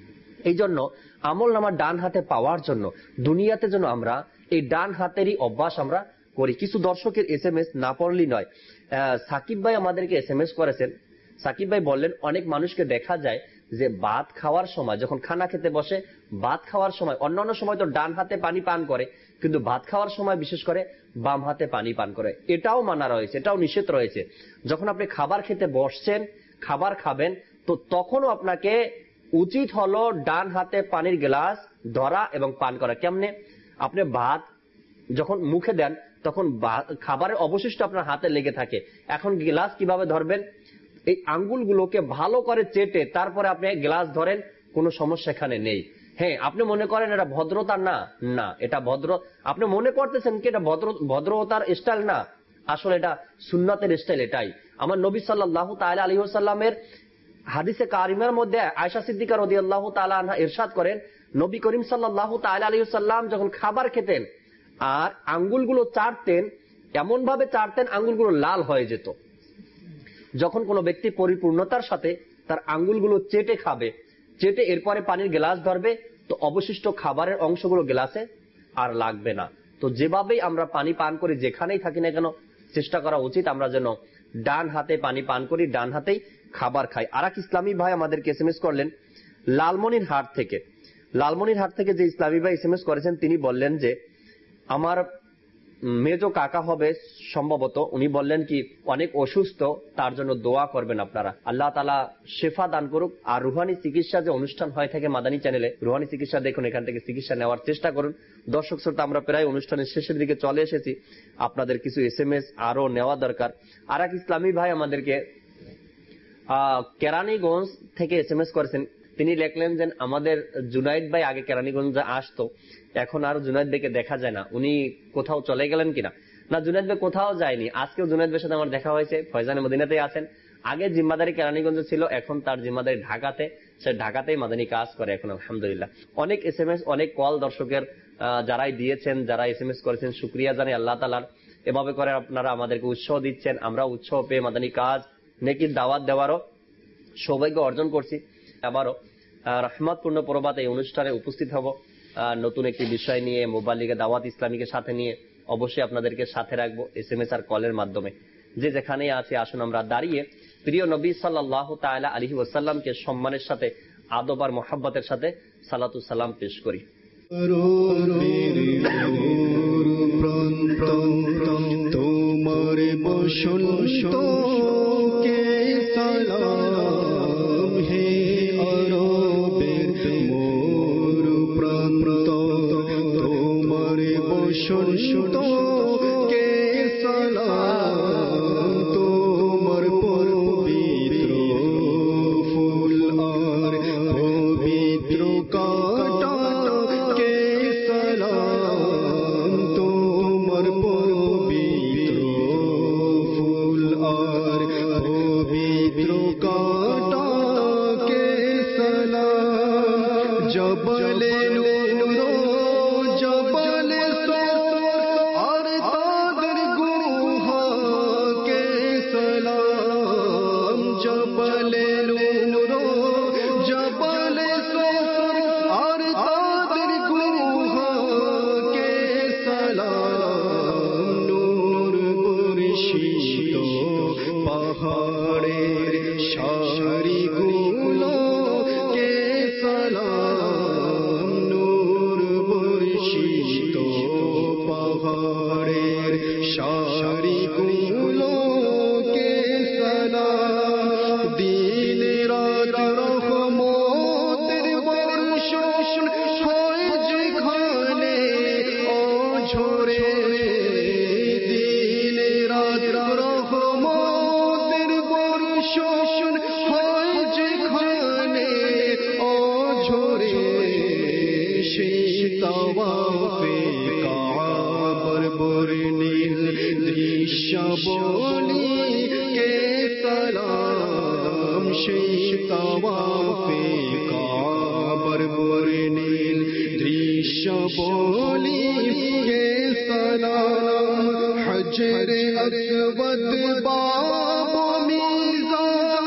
এই জন্য আমল নামা ডান হাতে পাওয়ার জন্য দুনিয়াতে যেন আমরা এই ডান হাতেরই অভ্যাস আমরা করি। কিছু দর্শকের SMS না পড়লেই নয়। সাকিব ভাই আমাদেরকে SMS করেছেন। সাকিব ভাই বললেন, অনেক মানুষকে দেখা যায় যে ভাত খাওয়ার সময়, যখন খানা খেতে বসে, ভাত খাওয়ার সময়, অন্যান্য সময় তো ডান হাতে পানি পান করে, কিন্তু ভাত খাওয়ার সময় বিশেষ করে বাম হাতে পানি পান করে। এটাও মানা রয়েছে, এটাও নিষেধ রয়েছে। যখন আপনি খাবার খেতে বসছেন, খাবার খাবেন, তো তখনও আপনাকে উচিত হলো ডান হাতে পানির গ্লাস ধরা এবং পান করা। কেমনে? আপনি ভাত যখন মুখে দেন, তখন খাবারের অবশিষ্ট আপনার হাতে লেগে থাকে। এখন গ্লাস কিভাবে ধরবেন? এই আঙ্গুলগুলোকে ভালো করে চেটে তারপরে আপনি গ্লাস ধরেন, কোনো সমস্যা এখানে নেই। হ্যাঁ, আপনি মনে করেন এটা ভদ্রতা না, না এটা ভদ্র, আপনি মনে করতেছেন কি এটা ভদ্রতার স্টাইল না, আসলে এটা সুন্নাতের স্টাইল। এটাই আমার নবী সাল্লাল্লাহু তাআলা আলাইহি ওয়াসাল্লামের হাদিসে কারিমার মধ্যে আয়েশা সিদ্দিকা রাদিয়াল্লাহু তাআলা আনহা ইরশাদ করেন, নবী করিম সাল্লাল্লাহু তাআলা আলাইহি ওয়াসাল্লাম যখন খাবার খেতেন আর আঙ্গুলগুলো চাটতেন, এমন ভাবে চাটতেন আঙ্গুলগুলো লাল হয়ে যেত। যখন কোনো ব্যক্তি পরিপূর্ণতার সাথে তার আঙ্গুলগুলো চেটে খাবে, চেটে এরপরে পানির গ্লাস ধরবে, তো অবশিষ্ট খাবারের অংশগুলো গ্লাসে আর লাগবে না। তো যেভাবেই আমরা পানি পান করি, যেখানেই থাকি না কেন, চেষ্টা করা উচিত আমরা যেন ডান হাতে পানি পান করি, ডান হাতেই খাবার খাই। আর এক ইসলামী ভাই আমাদেরকে SMS করলেন লালমনিরহাট থেকে। লালমনিরহাট থেকে যে ইসলামী ভাই SMS করেছেন, তিনি বললেন যে আমার মেজো কাকা হবে সম্ভবত, উনি বললেন কি অনেক অসুস্থ, তার জন্য দোয়া করবেন আপনারা, আল্লাহ তাআলা শেফা দান করুক। আর রুহানি চিকিৎসা যে অনুষ্ঠান হয়ে থাকে মাদানী চ্যানেলে, রুহানি চিকিৎসা দেখুন, এখান থেকে চিকিৎসা নেওয়ার চেষ্টা করুন। দর্শক শ্রোতা, আমরা প্রায় অনুষ্ঠানের শেষের দিকে চলে এসেছি, আপনাদের কিছু SMS আরো নেওয়া দরকার। আর এক ইসলামী ভাই আমাদেরকে কেরানীগঞ্জ থেকে SMS করেছেন। তিনি লিখলেন যে আমাদের জুনাইদ ভাই আগে কেরানীগঞ্জে আসতো, এখন আর জুনাইদ ভাইকে দেখা যায় না, উনি কোথাও চলে গেলেন কিনা। না, জুনাইদ ভাই কোথাও যায়নি। আজকেও জুনাইদ ভাইয়ের সাথে আমার দেখা হয়েছে, ফয়জানে মদিনাতেই আছেন। আগে জিম্মাদারি কেরানীগঞ্জে ছিল, এখন তার জিম্মাদারি ঢাকাতে, সে ঢাকাতেই মাদানী কাজ করে এখন, আলহামদুলিল্লাহ। অনেক SMS, অনেক কল দর্শকের যারাই দিয়েছেন, যারা SMS করেছেন, শুকরিয়া জানাই আল্লাহ তাআলার। এভাবে করে আপনারা আমাদেরকে উৎসাহ দিচ্ছেন, আমরা উৎসাহ পেয়ে মাদানী কাজ নেকির দাওয়াত দেওয়ারও সৌভাগ্য অর্জন করছি। আবারও রহমতপূর্ণ প্রভাত এই অনুষ্ঠানে উপস্থিত হব নতুন একটি বিষয় নিয়ে, মোবাইল লিগে দাওয়াত ইসলামীকে সাথে নিয়ে। অবশ্যই আপনাদেরকে সাথে রাখবো SMS আর কলের মাধ্যমে। যে যেখানেই আছে, আসুন আমরা দাঁড়িয়ে প্রিয় নবী সাল্লাল্লাহু তাআলা আলাইহি ওয়াসাল্লামকে সম্মানের সাথে, আদব আর মোহাব্বতের সাথে সালাতু সালাম পেশ করি। তোমার বসন্ত কে সালাম, হে আরবের মোর প্রান্ত, তোমার বসন্ত पवित्रों काटा के सलाम তোমার পবিত্র ফুল আর পবিত্র কাটা কে সালাম জবলে নূর জবলে সর আর তাদের গুহা কে সালাম জবলে নূর জবলে সর আর তাদের গুহা কে সালাম নূর বর্ষিত পাহাড়ের সারিগুলো কে সালাম নূর বর্ষিত পাহাড়ের সারিগুলো কে সালাম দিন রাত রহমতের বর্ষণ হয় যেখানে অঝরে দিন রাত রহমতের বর্ষণ হয় যেখানে অঝরে সেই তাওয়াফে কাবার বর্ণিল দৃশ্যাবলী কে সালাম সেই তাওয়াফে কাবার বর্ণিল দৃশ্যাবলী কে সালাম হজরে আসওয়াদ বাব মিজান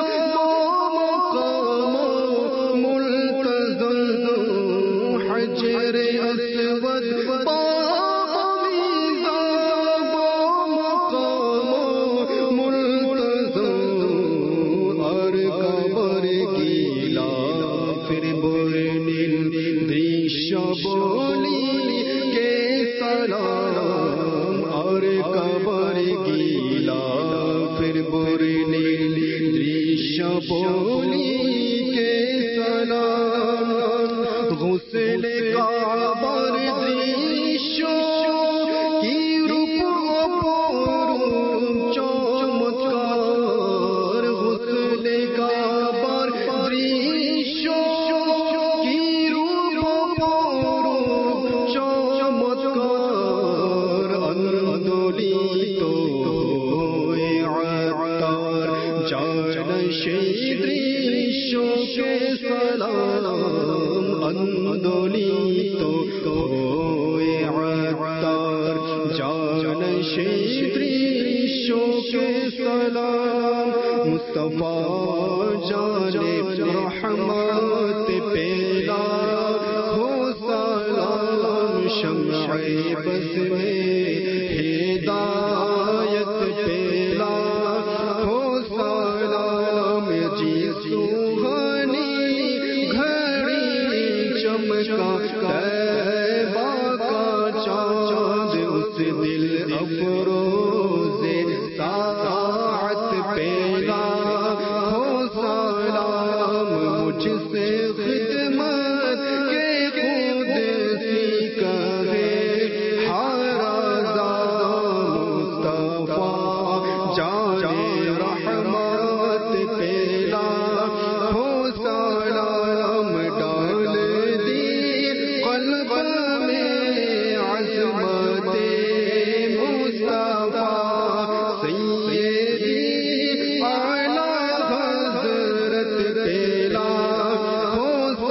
مقام ملتزم حجر اسود باب میزان مقام ملتزم اور قبر گیلا پھر برنیل دৃশ্যাবলী কে সালাম اور قبر گیلا پھر برنیل দৃশ্যাবলী কে সালাম غسل কাবার দৃশ্য কি রূপ অপরূপ চমৎকার غسل কাবার দৃশ্য কি রূপ অপরূপ চমৎকার আনন্দলিত হয়ে আত্মার জান সেই দৃশ্যকে সালাম আনন্দলিত হয়ে আত্মার জান সেই দৃশ্যকে সালাম মুস্তাফা জানে রহমত পেলা হো সালাম শমঈ বস में हिदायत पेला हो सालाम जी सुहानी घड़ी चमका तैबा का चाँद उस दिल अफरोज़े साअत पेला हो सालाम मुझसे खिदमत के खुद सी करे हाराज़ा मुस्तफा जाने रहमत पेला हो सालाम डाल दी क़ल्ब में अज़मत मुस्तफा सैयदी आला हज़रत पेला हो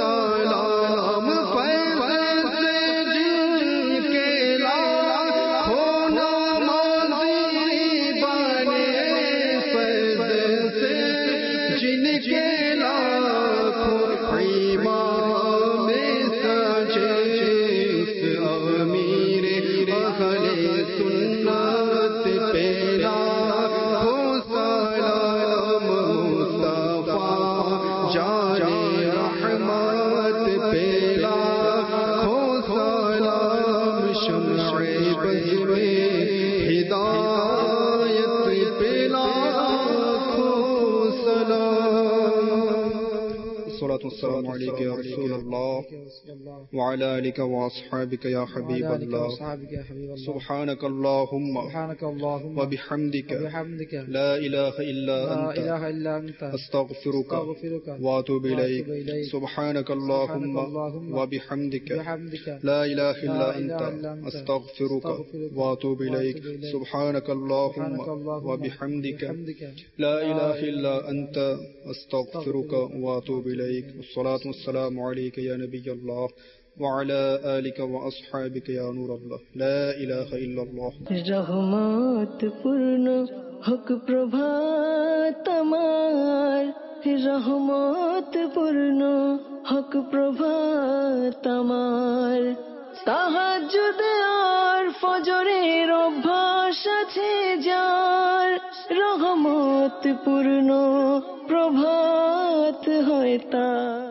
والسلام عليك يا رسول الله وعلى آلك وأصحابك يا حبيب الله سبحانك اللهم وبحمدك لا إله إلا أنت أستغفرك وأتوب إليك سبحانك اللهم وبحمدك لا إله إلا أنت أستغفرك وأتوب إليك سبحانك اللهم وبحمدك لا إله إلا أنت أستغفرك وأتوب إليك الصلاة والسلام عليك يا نبي الله وعلى آلك وأصحابك يا نور الله لا إله إلا الله রহমত পূর্ণ হক প্রভাত আমার রহমত পূর্ণ হক প্রভাত আমার তাহাজ্জুদ আর ফজরের অভ্যাস আছে যার রহমত পূর্ণ প্রভাত হয় তার